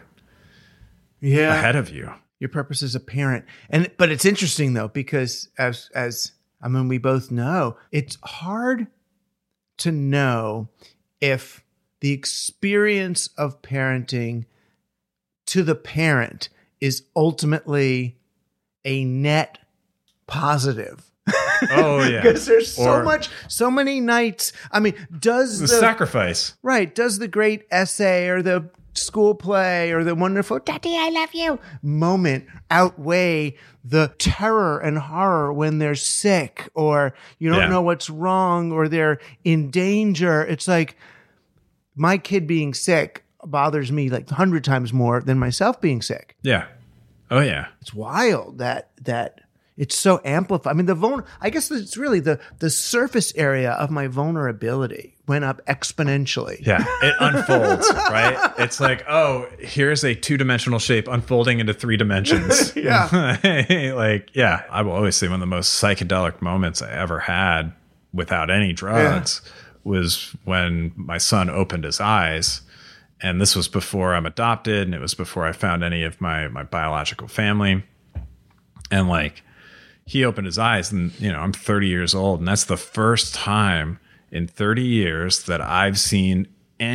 Yeah. ahead of you. Your purpose as a parent. And but it's interesting though, because as as I mean we both know, it's hard to know if the experience of parenting to the parent is ultimately a net positive. Oh yeah. Because there's so Or much, so many nights. I mean, does the the sacrifice. right? Does the great essay or the school play or the wonderful "Daddy, I love you" moment outweigh the terror and horror when they're sick or you don't Yeah. know what's wrong or they're in danger? It's like my kid being sick bothers me like a hundred times more than myself being sick. Yeah. Oh yeah. It's wild that that it's so amplified. I mean, the vul- I guess it's really the the surface area of my vulnerability went up exponentially. Yeah. It unfolds, right? It's like, oh, here's a two-dimensional shape unfolding into three dimensions. Yeah. Like, yeah, I will always say one of the most psychedelic moments I ever had without any drugs was when my son opened his eyes. And this was before I'm adopted, and it was before I found any of my my biological family. And like, he opened his eyes, and you know, I'm thirty years old, and that's the first time in thirty years that I've seen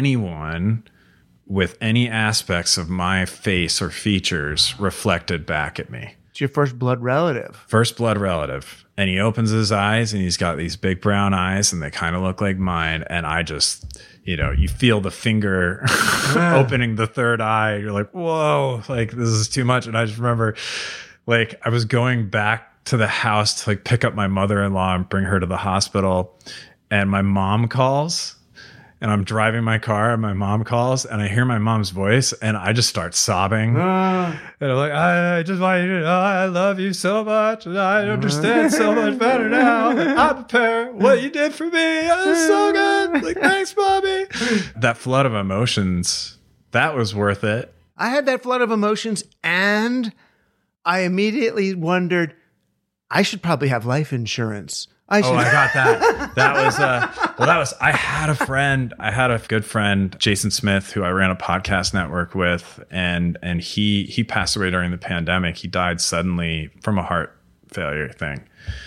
anyone with any aspects of my face or features reflected back at me. It's your first blood relative. First blood relative. And he opens his eyes, and he's got these big brown eyes, and they kind of look like mine. And I just, you know, you feel the finger opening the third eye. You're like, whoa, like this is too much. And I just remember, like, I was going back to the house to like pick up my mother-in-law and bring her to the hospital. And my mom calls, and I'm driving my car, and my mom calls, and I hear my mom's voice, and I just start sobbing. And I'm like, I, I just want you to know I love you so much, and I understand so much better now. I prepare what you did for me. It's so good. Like, thanks, mommy. That flood of emotions, that was worth it. I had that flood of emotions, and I immediately wondered, I should probably have life insurance. I should. Oh, I got that. That was, uh, well, that was, I had a friend, I had a good friend, Jason Smith, who I ran a podcast network with. And, and he, he passed away during the pandemic. He died suddenly from a heart failure thing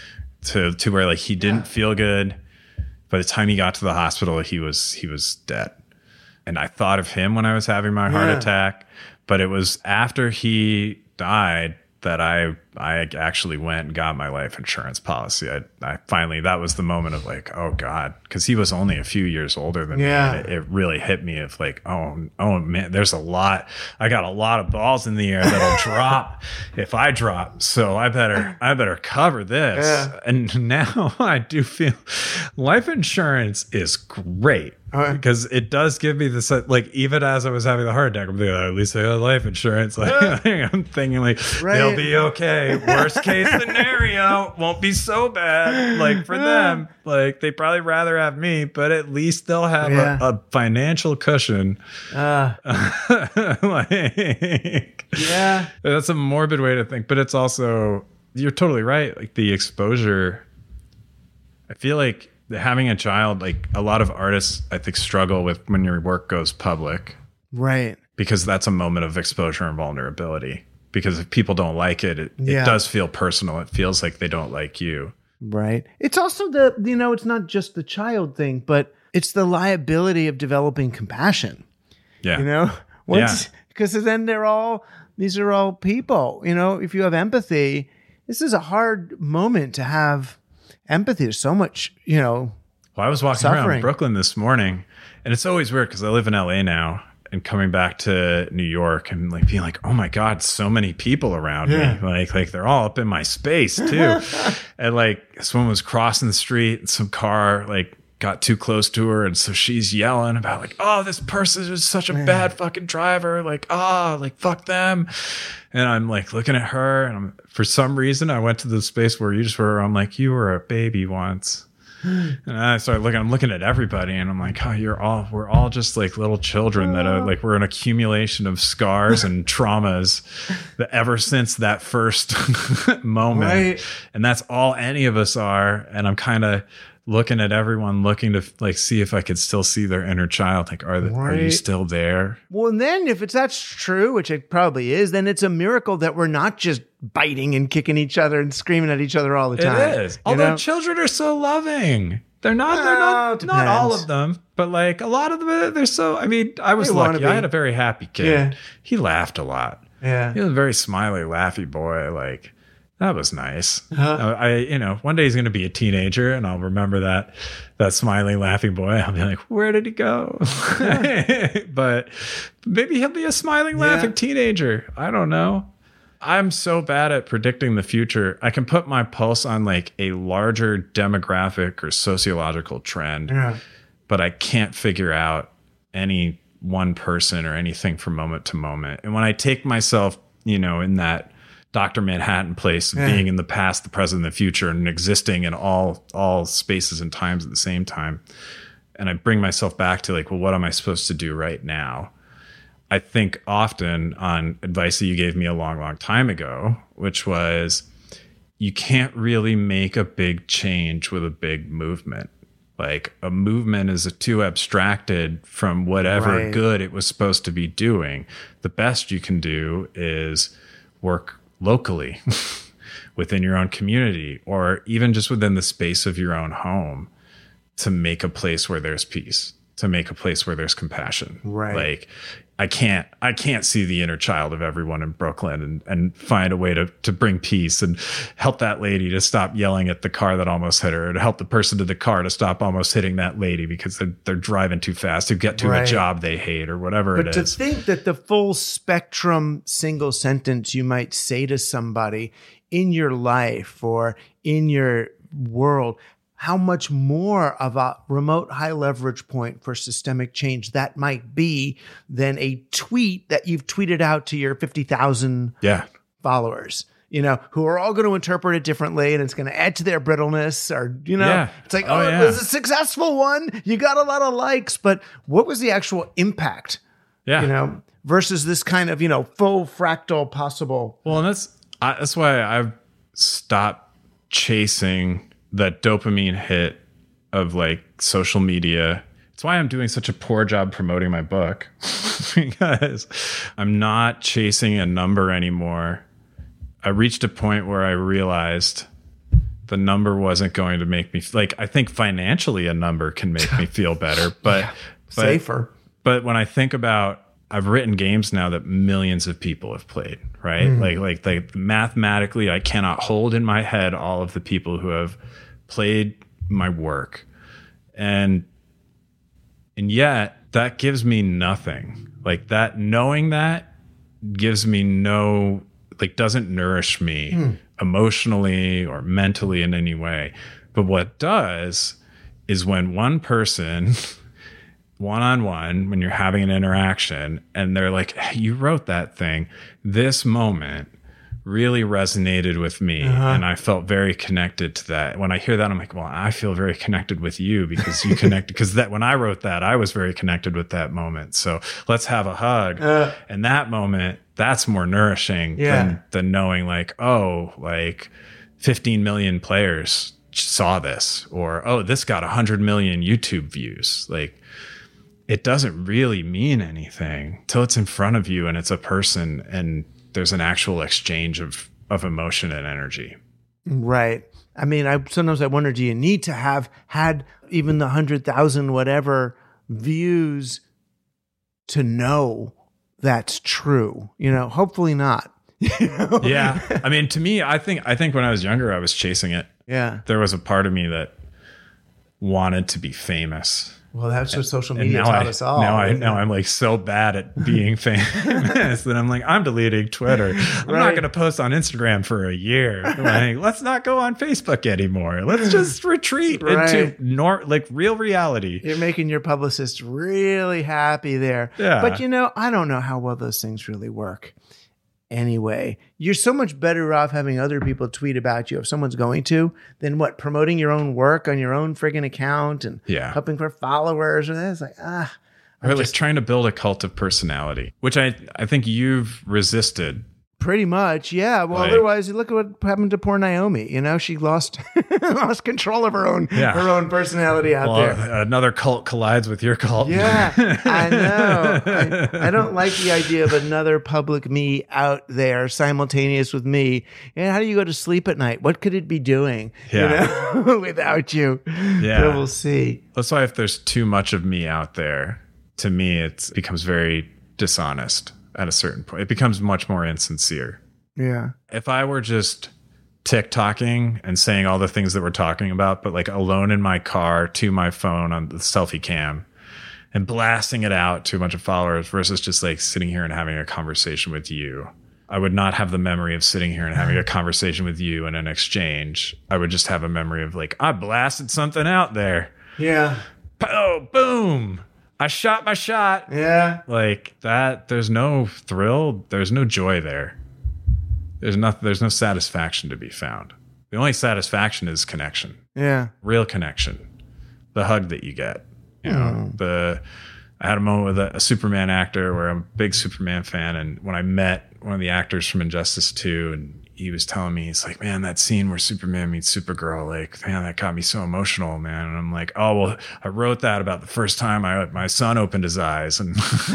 to, to where like he didn't yeah. feel good. By the time he got to the hospital, he was, he was dead. And I thought of him when I was having my heart yeah. attack, but it was after he died that I I actually went and got my life insurance policy. I, I finally, that was the moment of like, oh God, because he was only a few years older than yeah. me. And it, it really hit me of like, oh, oh man, there's a lot. I got a lot of balls in the air that'll drop if I drop. So I better, I better cover this. Yeah. And now I do feel life insurance is great. Okay. Because it does give me this, like, even as I was having the heart attack, I'm thinking, oh, at least I got life insurance. Like, I'm thinking, like, right. they'll be okay. Worst case scenario won't be so bad. Like, for them, like, they probably rather have me, but at least they'll have yeah. a, a financial cushion. Uh, like, yeah. That's a morbid way to think, but it's also, you're totally right. Like, the exposure, I feel like, having a child, like a lot of artists, I think, struggle with when your work goes public. Right. Because that's a moment of exposure and vulnerability. because if people don't like it, it, Yeah. it does feel personal. It feels like they don't like you. Right. It's also the, you know, it's not just the child thing, but it's the liability of developing compassion. Yeah. You know, once, because then they're all, these are all people. You know, if you have empathy, this is a hard moment to have empathy. There's so much, you know. Well, I was walking Suffering. around Brooklyn this morning, and it's always weird because I live in L A now, and coming back to New York and like being like, oh my God, so many people around Yeah. me. Like, like they're all up in my space too. And like someone was crossing the street and some car like got too close to her. And so she's yelling about like, oh, this person is such a bad fucking driver. Like, ah, oh, like fuck them. And I'm like looking at her, and I'm, for some reason I went to the space where you just were. I'm like, you were a baby once. And I started looking, I'm looking at everybody, and I'm like, oh, you're all, we're all just like little children that are like, we're an accumulation of scars and traumas that ever since that first moment. Right. And that's all any of us are. And I'm kind of looking at everyone, looking to like see if I could still see their inner child. Like, are, the, are you Right. still there? Well, and then if it's that's true, which it probably is, then it's a miracle that we're not just biting and kicking each other and screaming at each other all the time. It is. you Although know? children are so loving. They're not, they're Well, not, it not all depends. of them, but like a lot of them, they're so, I mean, I was They wanna lucky. I be. had a very happy kid. Yeah. He laughed a lot. Yeah. He was a very smiley, laughy boy. Like, that was nice. Uh-huh. I, you know, one day he's going to be a teenager, and I'll remember that, that smiling, laughing boy. I'll be like, where did he go? But maybe he'll be a smiling, laughing Yeah. teenager. I don't know. I'm so bad at predicting the future. I can put my pulse on like a larger demographic or sociological trend, Yeah. but I can't figure out any one person or anything from moment to moment. And when I take myself, you know, in that Doctor Manhattan place of Yeah. being in the past, the present, and the future, and existing in all all spaces and times at the same time, and I bring myself back to like, well, what am I supposed to do right now? I think often on advice that you gave me a long, long time ago, which was you can't really make a big change with a big movement. Like a movement is too abstracted from whatever Right. good it was supposed to be doing. The best you can do is work locally within your own community, or even just within the space of your own home, to make a place where there's peace, to make a place where there's compassion. Right. Like I can't, I can't see the inner child of everyone in Brooklyn and, and find a way to, to bring peace and help that lady to stop yelling at the car that almost hit her, and help the person to the car to stop almost hitting that lady because they're, they're driving too fast to get to Right. a job they hate or whatever But it to is. think that the full spectrum single sentence you might say to somebody in your life or in your world, how much more of a remote high leverage point for systemic change that might be than a tweet that you've tweeted out to your fifty thousand Yeah. followers, you know, who are all going to interpret it differently, and it's going to add to their brittleness, or, you know, Yeah. it's like, Oh, oh, yeah. it was a successful one. You got a lot of likes, but what was the actual impact? Yeah. You know, versus this kind of, you know, full fractal possible. Well, and that's I, that's why I've stopped chasing that dopamine hit of like social media. It's why I'm doing such a poor job promoting my book, because I'm not chasing a number anymore. I reached a point where I realized the number wasn't going to make me like, I think financially a number can make me feel better, but, but Safer. But when I think about, I've written games now that millions of people have played, right? Like, like, like mathematically, I cannot hold in my head all of the people who have played my work. And, and yet that gives me nothing. Like that, knowing that gives me no, like doesn't nourish me emotionally or mentally in any way. But what does is when one person one-on-one, when you're having an interaction and they're like, hey, you wrote that thing, this moment really resonated with me. Uh-huh. And I felt very connected to that. When I hear that, I'm like, well, I feel very connected with you because you connected, because that when I wrote that, I was very connected with that moment. So let's have a hug. Uh. And that moment, that's more nourishing Yeah. than, than knowing like, oh, like fifteen million players saw this, or, oh, this got one hundred million YouTube views. Like, it doesn't really mean anything till it's in front of you and it's a person, and there's an actual exchange of, of emotion and energy. Right. I mean, I sometimes I wonder, do you need to have had even the hundred thousand whatever views to know that's true? You know, hopefully not. You know? Yeah. I mean, to me, I think I think when I was younger, I was chasing it. Yeah. There was a part of me that wanted to be famous. Well, that's what social And media now taught I, us all. Now I now I'm like so bad at being famous that I'm like, I'm deleting Twitter. I'm Right. not going to post on Instagram for a year. Like, let's not go on Facebook anymore. Let's just retreat Right. into nor like real reality. You're making your publicist really happy there. Yeah. But you know, I don't know how well those things really work. Anyway, you're so much better off having other people tweet about you if someone's going to than what promoting your own work on your own friggin' account and Yeah. hoping for followers or that. It's like, ah, Or like trying to build a cult of personality, which I I think you've resisted. pretty much. Yeah. Well, Like- otherwise, you look at what happened to poor Naomi. You know, she lost lost control of her own Yeah. her own personality out Well, there. another cult collides with your cult. Yeah, I know. I, I don't like the idea of another public me out there simultaneous with me. And how do you go to sleep at night? What could it be doing? Yeah. You know, without you. Yeah. So we'll see. That's why if there's too much of me out there, to me, it becomes very dishonest at a certain point. It becomes much more insincere. Yeah. If I were just TikToking and saying all the things that we're talking about, but like alone in my car to my phone on the selfie cam and blasting it out to a bunch of followers versus just like sitting here and having a conversation with you, I would not have the memory of sitting here and having a conversation with you in an exchange. I would just have a memory of like, I blasted something out there. Yeah. Oh, boom. I shot my shot. Yeah. Like that, there's no thrill. There's no joy there. There's nothing, there's no satisfaction to be found. The only satisfaction is connection, Yeah. real connection, the hug that you get. You know, the, I had a moment with a, a Superman actor where I'm a big Superman fan. And when I met one of the actors from Injustice two, and he was telling me, he's like, man, that scene where Superman meets Supergirl, like, man, that got me so emotional, man. And I'm like, oh, well, I wrote that about the first time I, my son opened his eyes. And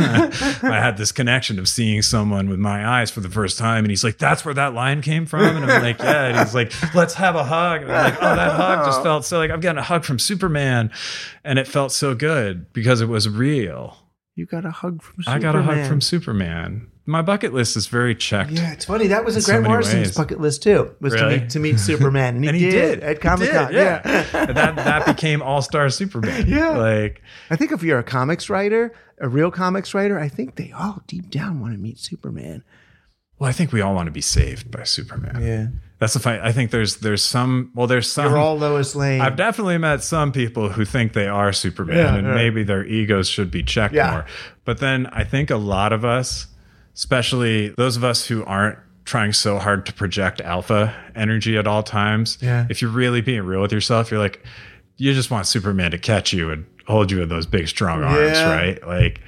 I had this connection of seeing someone with my eyes for the first time. And he's like, that's where that line came from? And I'm like, yeah. And he's like, let's have a hug. And I'm like, oh, that hug just felt so like, I'm getting a hug from Superman. And it felt so good because it was real. You got a hug from Superman. I got a hug from Superman. My bucket list is very checked. Yeah, it's funny. That was in so Grant many Morrison's ways. bucket list too. Was Really? to meet to meet Superman, and he, And he did, did at He Comic Con. did, Yeah. that that became All Star Superman. Yeah. like I think if you're a comics writer, a real comics writer, I think they all deep down want to meet Superman. well, I think we all want to be saved by Superman. Yeah, That's the fight. I think there's there's some. Well, there's some. you're all Lois Lane. I've definitely met some people who think they are Superman, Yeah, and yeah. maybe their egos should be checked Yeah. more. But then I think a lot of us, especially those of us who aren't trying so hard to project alpha energy at all times, Yeah. if you're really being real with yourself, you're like, you just want Superman to catch you and hold you in those big, strong arms, Yeah. right? Like,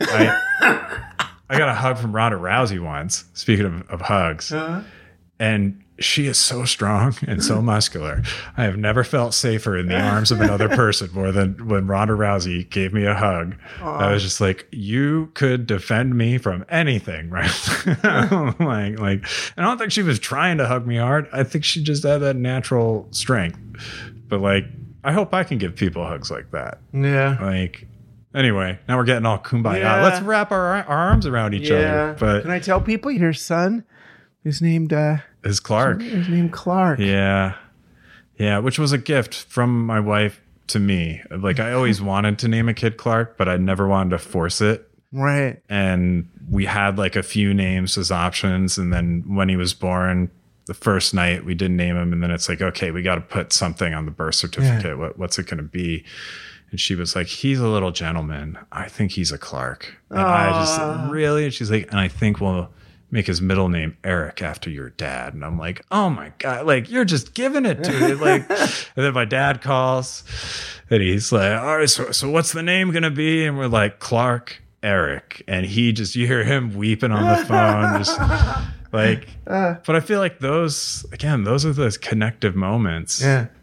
I, I got a hug from Ronda Rousey once, speaking of, of hugs. Uh-huh. And she is so strong and so muscular. I have never felt safer in the arms of another person more than when Ronda Rousey gave me a hug. I was just like, you could defend me from anything, right? like, like, and I don't think she was trying to hug me hard. I think she just had that natural strength. But like, I hope I can give people hugs like that. yeah, Like, anyway, now we're getting all kumbaya. Yeah. Let's wrap our, our arms around each yeah. other. But can I tell people your son is named uh, is Clark. is named Clark? Yeah. Yeah, which was a gift from my wife to me. Like, I always wanted to name a kid Clark, but I never wanted to force it. Right. And we had like a few names as options. And then when he was born, the first night we didn't name him. And then it's like, okay, we got to put something on the birth certificate. Yeah. What, what's it going to be? And she was like, he's a little gentleman. I think he's a Clark. And I just, really? And she's like, and I think we'll make his middle name Eric after your dad. And I'm like, oh my God, like, you're just giving it to me. Like, and then my dad calls and he's like, all right, so, so what's the name going to be? And we're like, Clark Eric. And he just, you hear him weeping on the phone, just like, but I feel like those, again, those are those connective moments. Yeah.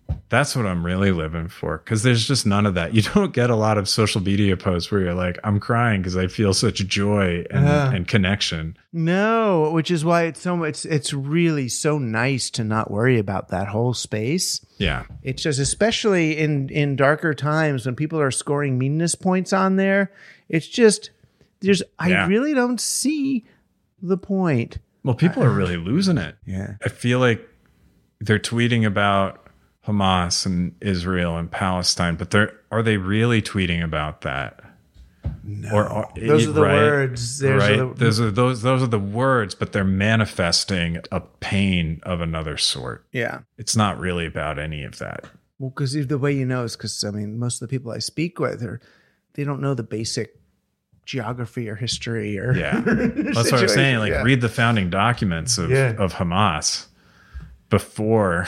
That's what I'm really living for, because there's just none of that. You don't get a lot of social media posts where you're like, I'm crying because I feel such joy and, Uh. and connection. No, which is why it's so much. It's really so nice to not worry about that whole space. Yeah. It's just, especially in in darker times when people are scoring meanness points on there. It's just there's. I Yeah. really don't see the point. Well, people are really losing it. Yeah. I feel like they're tweeting about Hamas and Israel and Palestine, but they're are they really tweeting about that? No. Or are, Those are the right, words. Those right. are the- those are those those are the words, but they're manifesting a pain of another sort. Yeah. It's not really about any of that. Well, because the way you know is because I mean, most of the people I speak with are they don't know the basic geography or history or Yeah, that's what I'm saying. Like, yeah. read the founding documents of Yeah. of Hamas before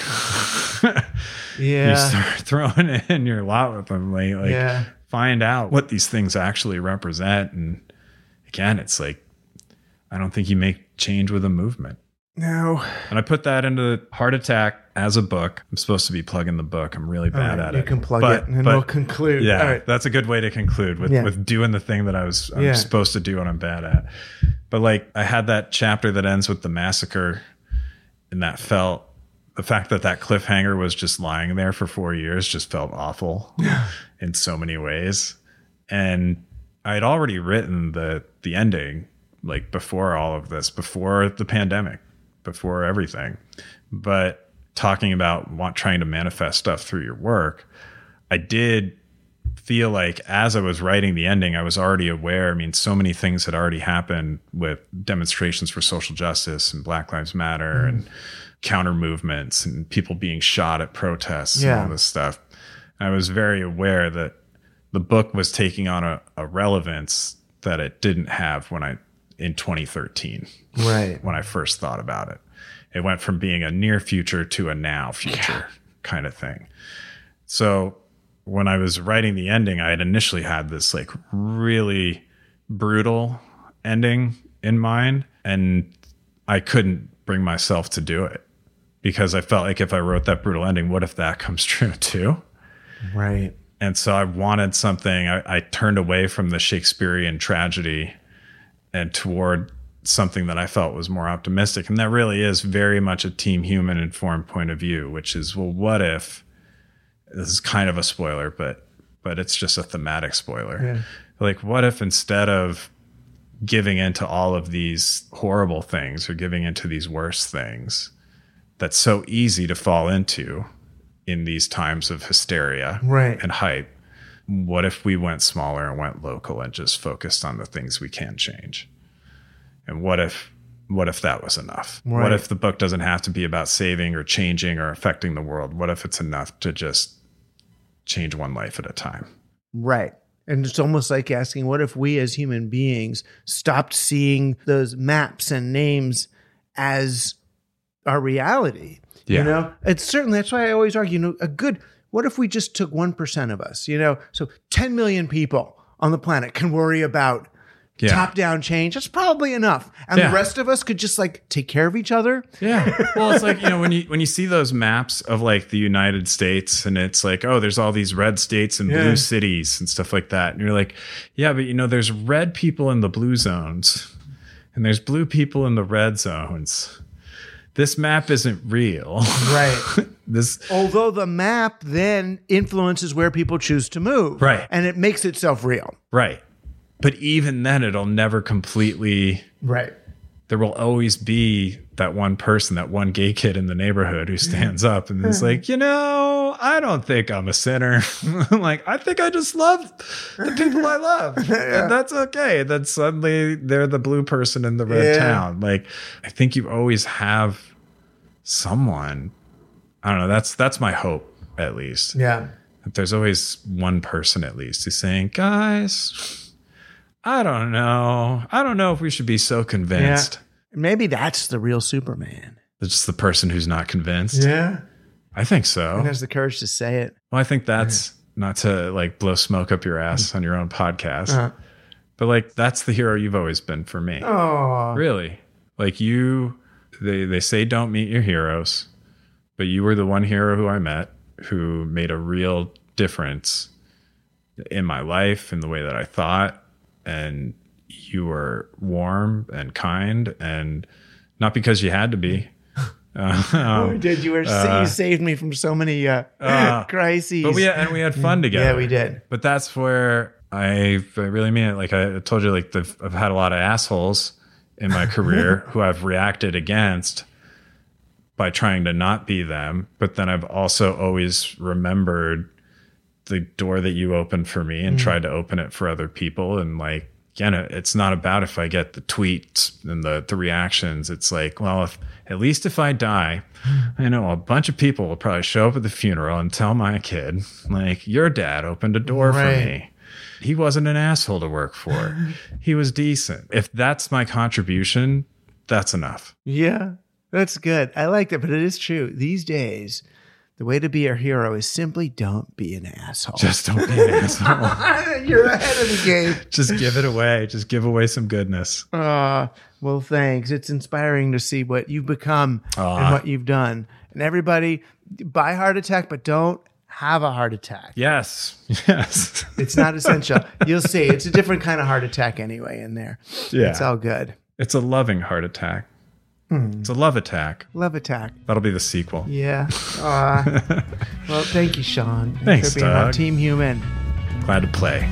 you Yeah. start throwing in your lot with them. Like, like Yeah. find out what these things actually represent. And again, it's like, I don't think you make change with a movement. No. And I put that into Heart Attack as a book. I'm supposed to be plugging the book. I'm really bad All right, at you it. can plug But- it and but- we'll conclude. Yeah, All right. that's a good way to conclude with, Yeah. with doing the thing that I was I'm Yeah. supposed to do and I'm bad at. But like, I had that chapter that ends with the massacre, and that felt, the fact that that cliffhanger was just lying there for four years just felt awful in so many ways. And I had already written the the ending like before all of this, before the pandemic, before everything. But talking about want, trying to manifest stuff through your work, I did feel like as I was writing the ending, I was already aware. I mean, so many things had already happened with demonstrations for social justice and Black Lives Matter mm. and counter movements and people being shot at protests Yeah. and all this stuff. I was very aware that the book was taking on a, a relevance that it didn't have when I, in twenty thirteen, Right. when I first thought about it. It went from being a near future to a now future yeah. kind of thing. So when I was writing the ending, I had initially had this like really brutal ending in mind, and I couldn't bring myself to do it because I felt like if I wrote that brutal ending, what if that comes true too? Right. And so I wanted something, I, I turned away from the Shakespearean tragedy and toward something that I felt was more optimistic. And that really is very much a Team Human informed point of view, which is, well, what if, this is kind of a spoiler, but but it's just a thematic spoiler. Yeah. Like, what if instead of giving into all of these horrible things or giving into these worse things that's so easy to fall into in these times of hysteria right. and hype, what if we went smaller and went local and just focused on the things we can change? And what if what if that was enough? Right. What if the book doesn't have to be about saving or changing or affecting the world? What if it's enough to just change one life at a time? Right. And it's almost like asking, what if we as human beings stopped seeing those maps and names as our reality? Yeah. You know, it's certainly, that's why I always argue, you know, a good, what if we just took one percent of us, you know, so ten million people on the planet can worry about Yeah. top down change. That's probably enough. And Yeah. the rest of us could just like take care of each other. Yeah. Well, it's like, you know, when you when you see those maps of like the United States and it's like, oh, there's all these red states and Yeah. blue cities and stuff like that. And you're like, yeah, but you know, there's red people in the blue zones and there's blue people in the red zones. This map isn't real. Right. This Although the map then influences where people choose to move. Right. And it makes itself real. right. But even then it'll never completely, Right. there will always be that one person, that one gay kid in the neighborhood who stands up and is like, you know, I don't think I'm a sinner. Like, I think I just love the people I love. And that's okay. Then suddenly they're the blue person in the red Yeah. town. Like, I think you always have someone, I don't know, that's that's my hope, at least. Yeah. That there's always one person at least who's saying, guys, I don't know. I don't know if we should be so convinced. Maybe that's the real Superman. It's just the person who's not convinced. Yeah. I think so. And has the courage to say it. Well, I think that's not to like blow smoke up your ass on your own podcast, Uh-huh. but like that's the hero you've always been for me. Oh. Really? Like you, they, they say don't meet your heroes, but you were the one hero who I met who made a real difference in my life, in the way that I thought. And you were warm and kind, and not because you had to be. Uh, um, oh, did you were uh, you saved me from so many uh, uh, crises? But we had, and we had fun together. Yeah, we did. But that's where I, I really mean it. Like I told you, like the, I've had a lot of assholes in my career who I've reacted against by trying to not be them. But then I've also always remembered the door that you opened for me and mm. tried to open it for other people. And like, again, it's not about if I get the tweets and the, the reactions. It's like, well, if at least if I die, I know a bunch of people will probably show up at the funeral and tell my kid, like, your dad opened a door right. for me. He wasn't an asshole to work for. He was decent. If that's my contribution, that's enough. Yeah, that's good. I like that, but it is true. These days, the way to be a hero is simply don't be an asshole. Just don't be an asshole. You're ahead of the game. Just give it away. Just give away some goodness. Uh, well, thanks. It's inspiring to see what you've become uh, and what you've done. And everybody, buy Heart Attack, but don't have a heart attack. Yes. Yes. It's not essential. You'll see. It's a different kind of heart attack anyway in there. Yeah. It's all good. It's a loving heart attack. Mm. It's a love attack. Love attack. That'll be the sequel. Yeah. Uh, well, thank you, Sean. Thanks, for being Doug. on Team Human. Glad to play.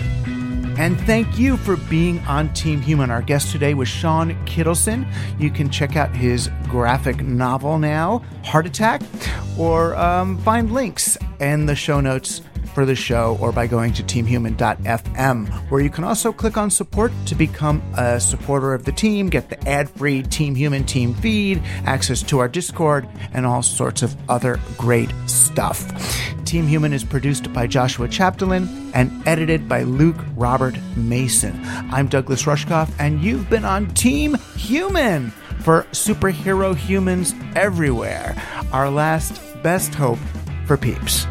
And thank you for being on Team Human. Our guest today was Sean Kittleson. You can check out his graphic novel now, Heart Attack, or um, find links in the show notes for the show, or by going to team human dot f m, where you can also click on support to become a supporter of the team, get the ad-free Team Human team feed, access to our Discord, and all sorts of other great stuff. Team Human is produced by Joshua Chapdelaine and edited by Luke Robert Mason. I'm Douglas Rushkoff, and you've been on Team Human for superhero humans everywhere. Our last best hope for peeps.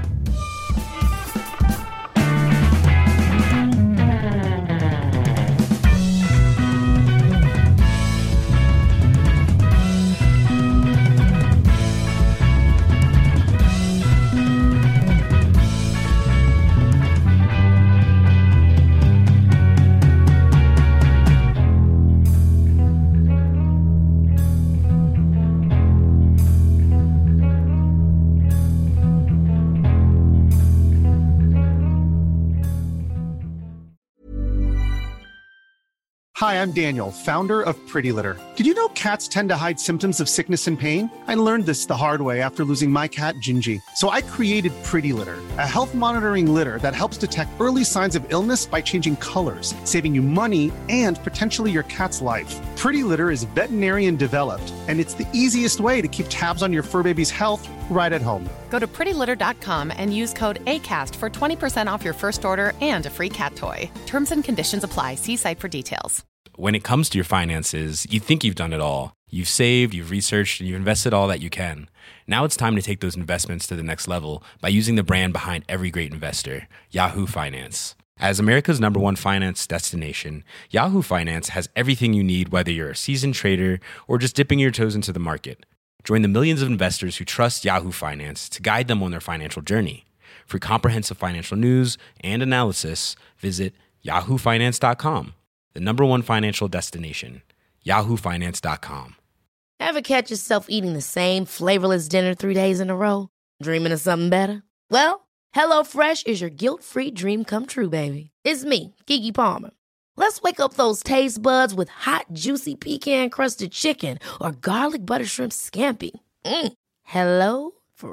Hi, I'm Daniel, founder of Pretty Litter. Did you know cats tend to hide symptoms of sickness and pain? I learned this the hard way after losing my cat, Gingy. So I created Pretty Litter, a health monitoring litter that helps detect early signs of illness by changing colors, saving you money and potentially your cat's life. Pretty Litter is veterinarian developed, and it's the easiest way to keep tabs on your fur baby's health right at home. Go to pretty litter dot com and use code ACAST for twenty percent off your first order and a free cat toy. Terms and conditions apply. See site for details. When it comes to your finances, you think you've done it all. You've saved, you've researched, and you've invested all that you can. Now it's time to take those investments to the next level by using the brand behind every great investor, Yahoo Finance. As America's number one finance destination, Yahoo Finance has everything you need, whether you're a seasoned trader or just dipping your toes into the market. Join the millions of investors who trust Yahoo Finance to guide them on their financial journey. For comprehensive financial news and analysis, visit yahoo finance dot com. The number one financial destination, yahoo finance dot com. Ever catch yourself eating the same flavorless dinner three days in a row? Dreaming of something better? Well, HelloFresh is your guilt-free dream come true, baby. It's me, Keke Palmer. Let's wake up those taste buds with hot, juicy pecan-crusted chicken or garlic butter shrimp scampi. Mm. Hello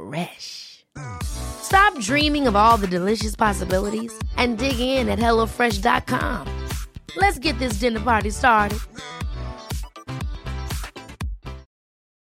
Fresh. Stop dreaming of all the delicious possibilities and dig in at hello fresh dot com. Let's get this dinner party started.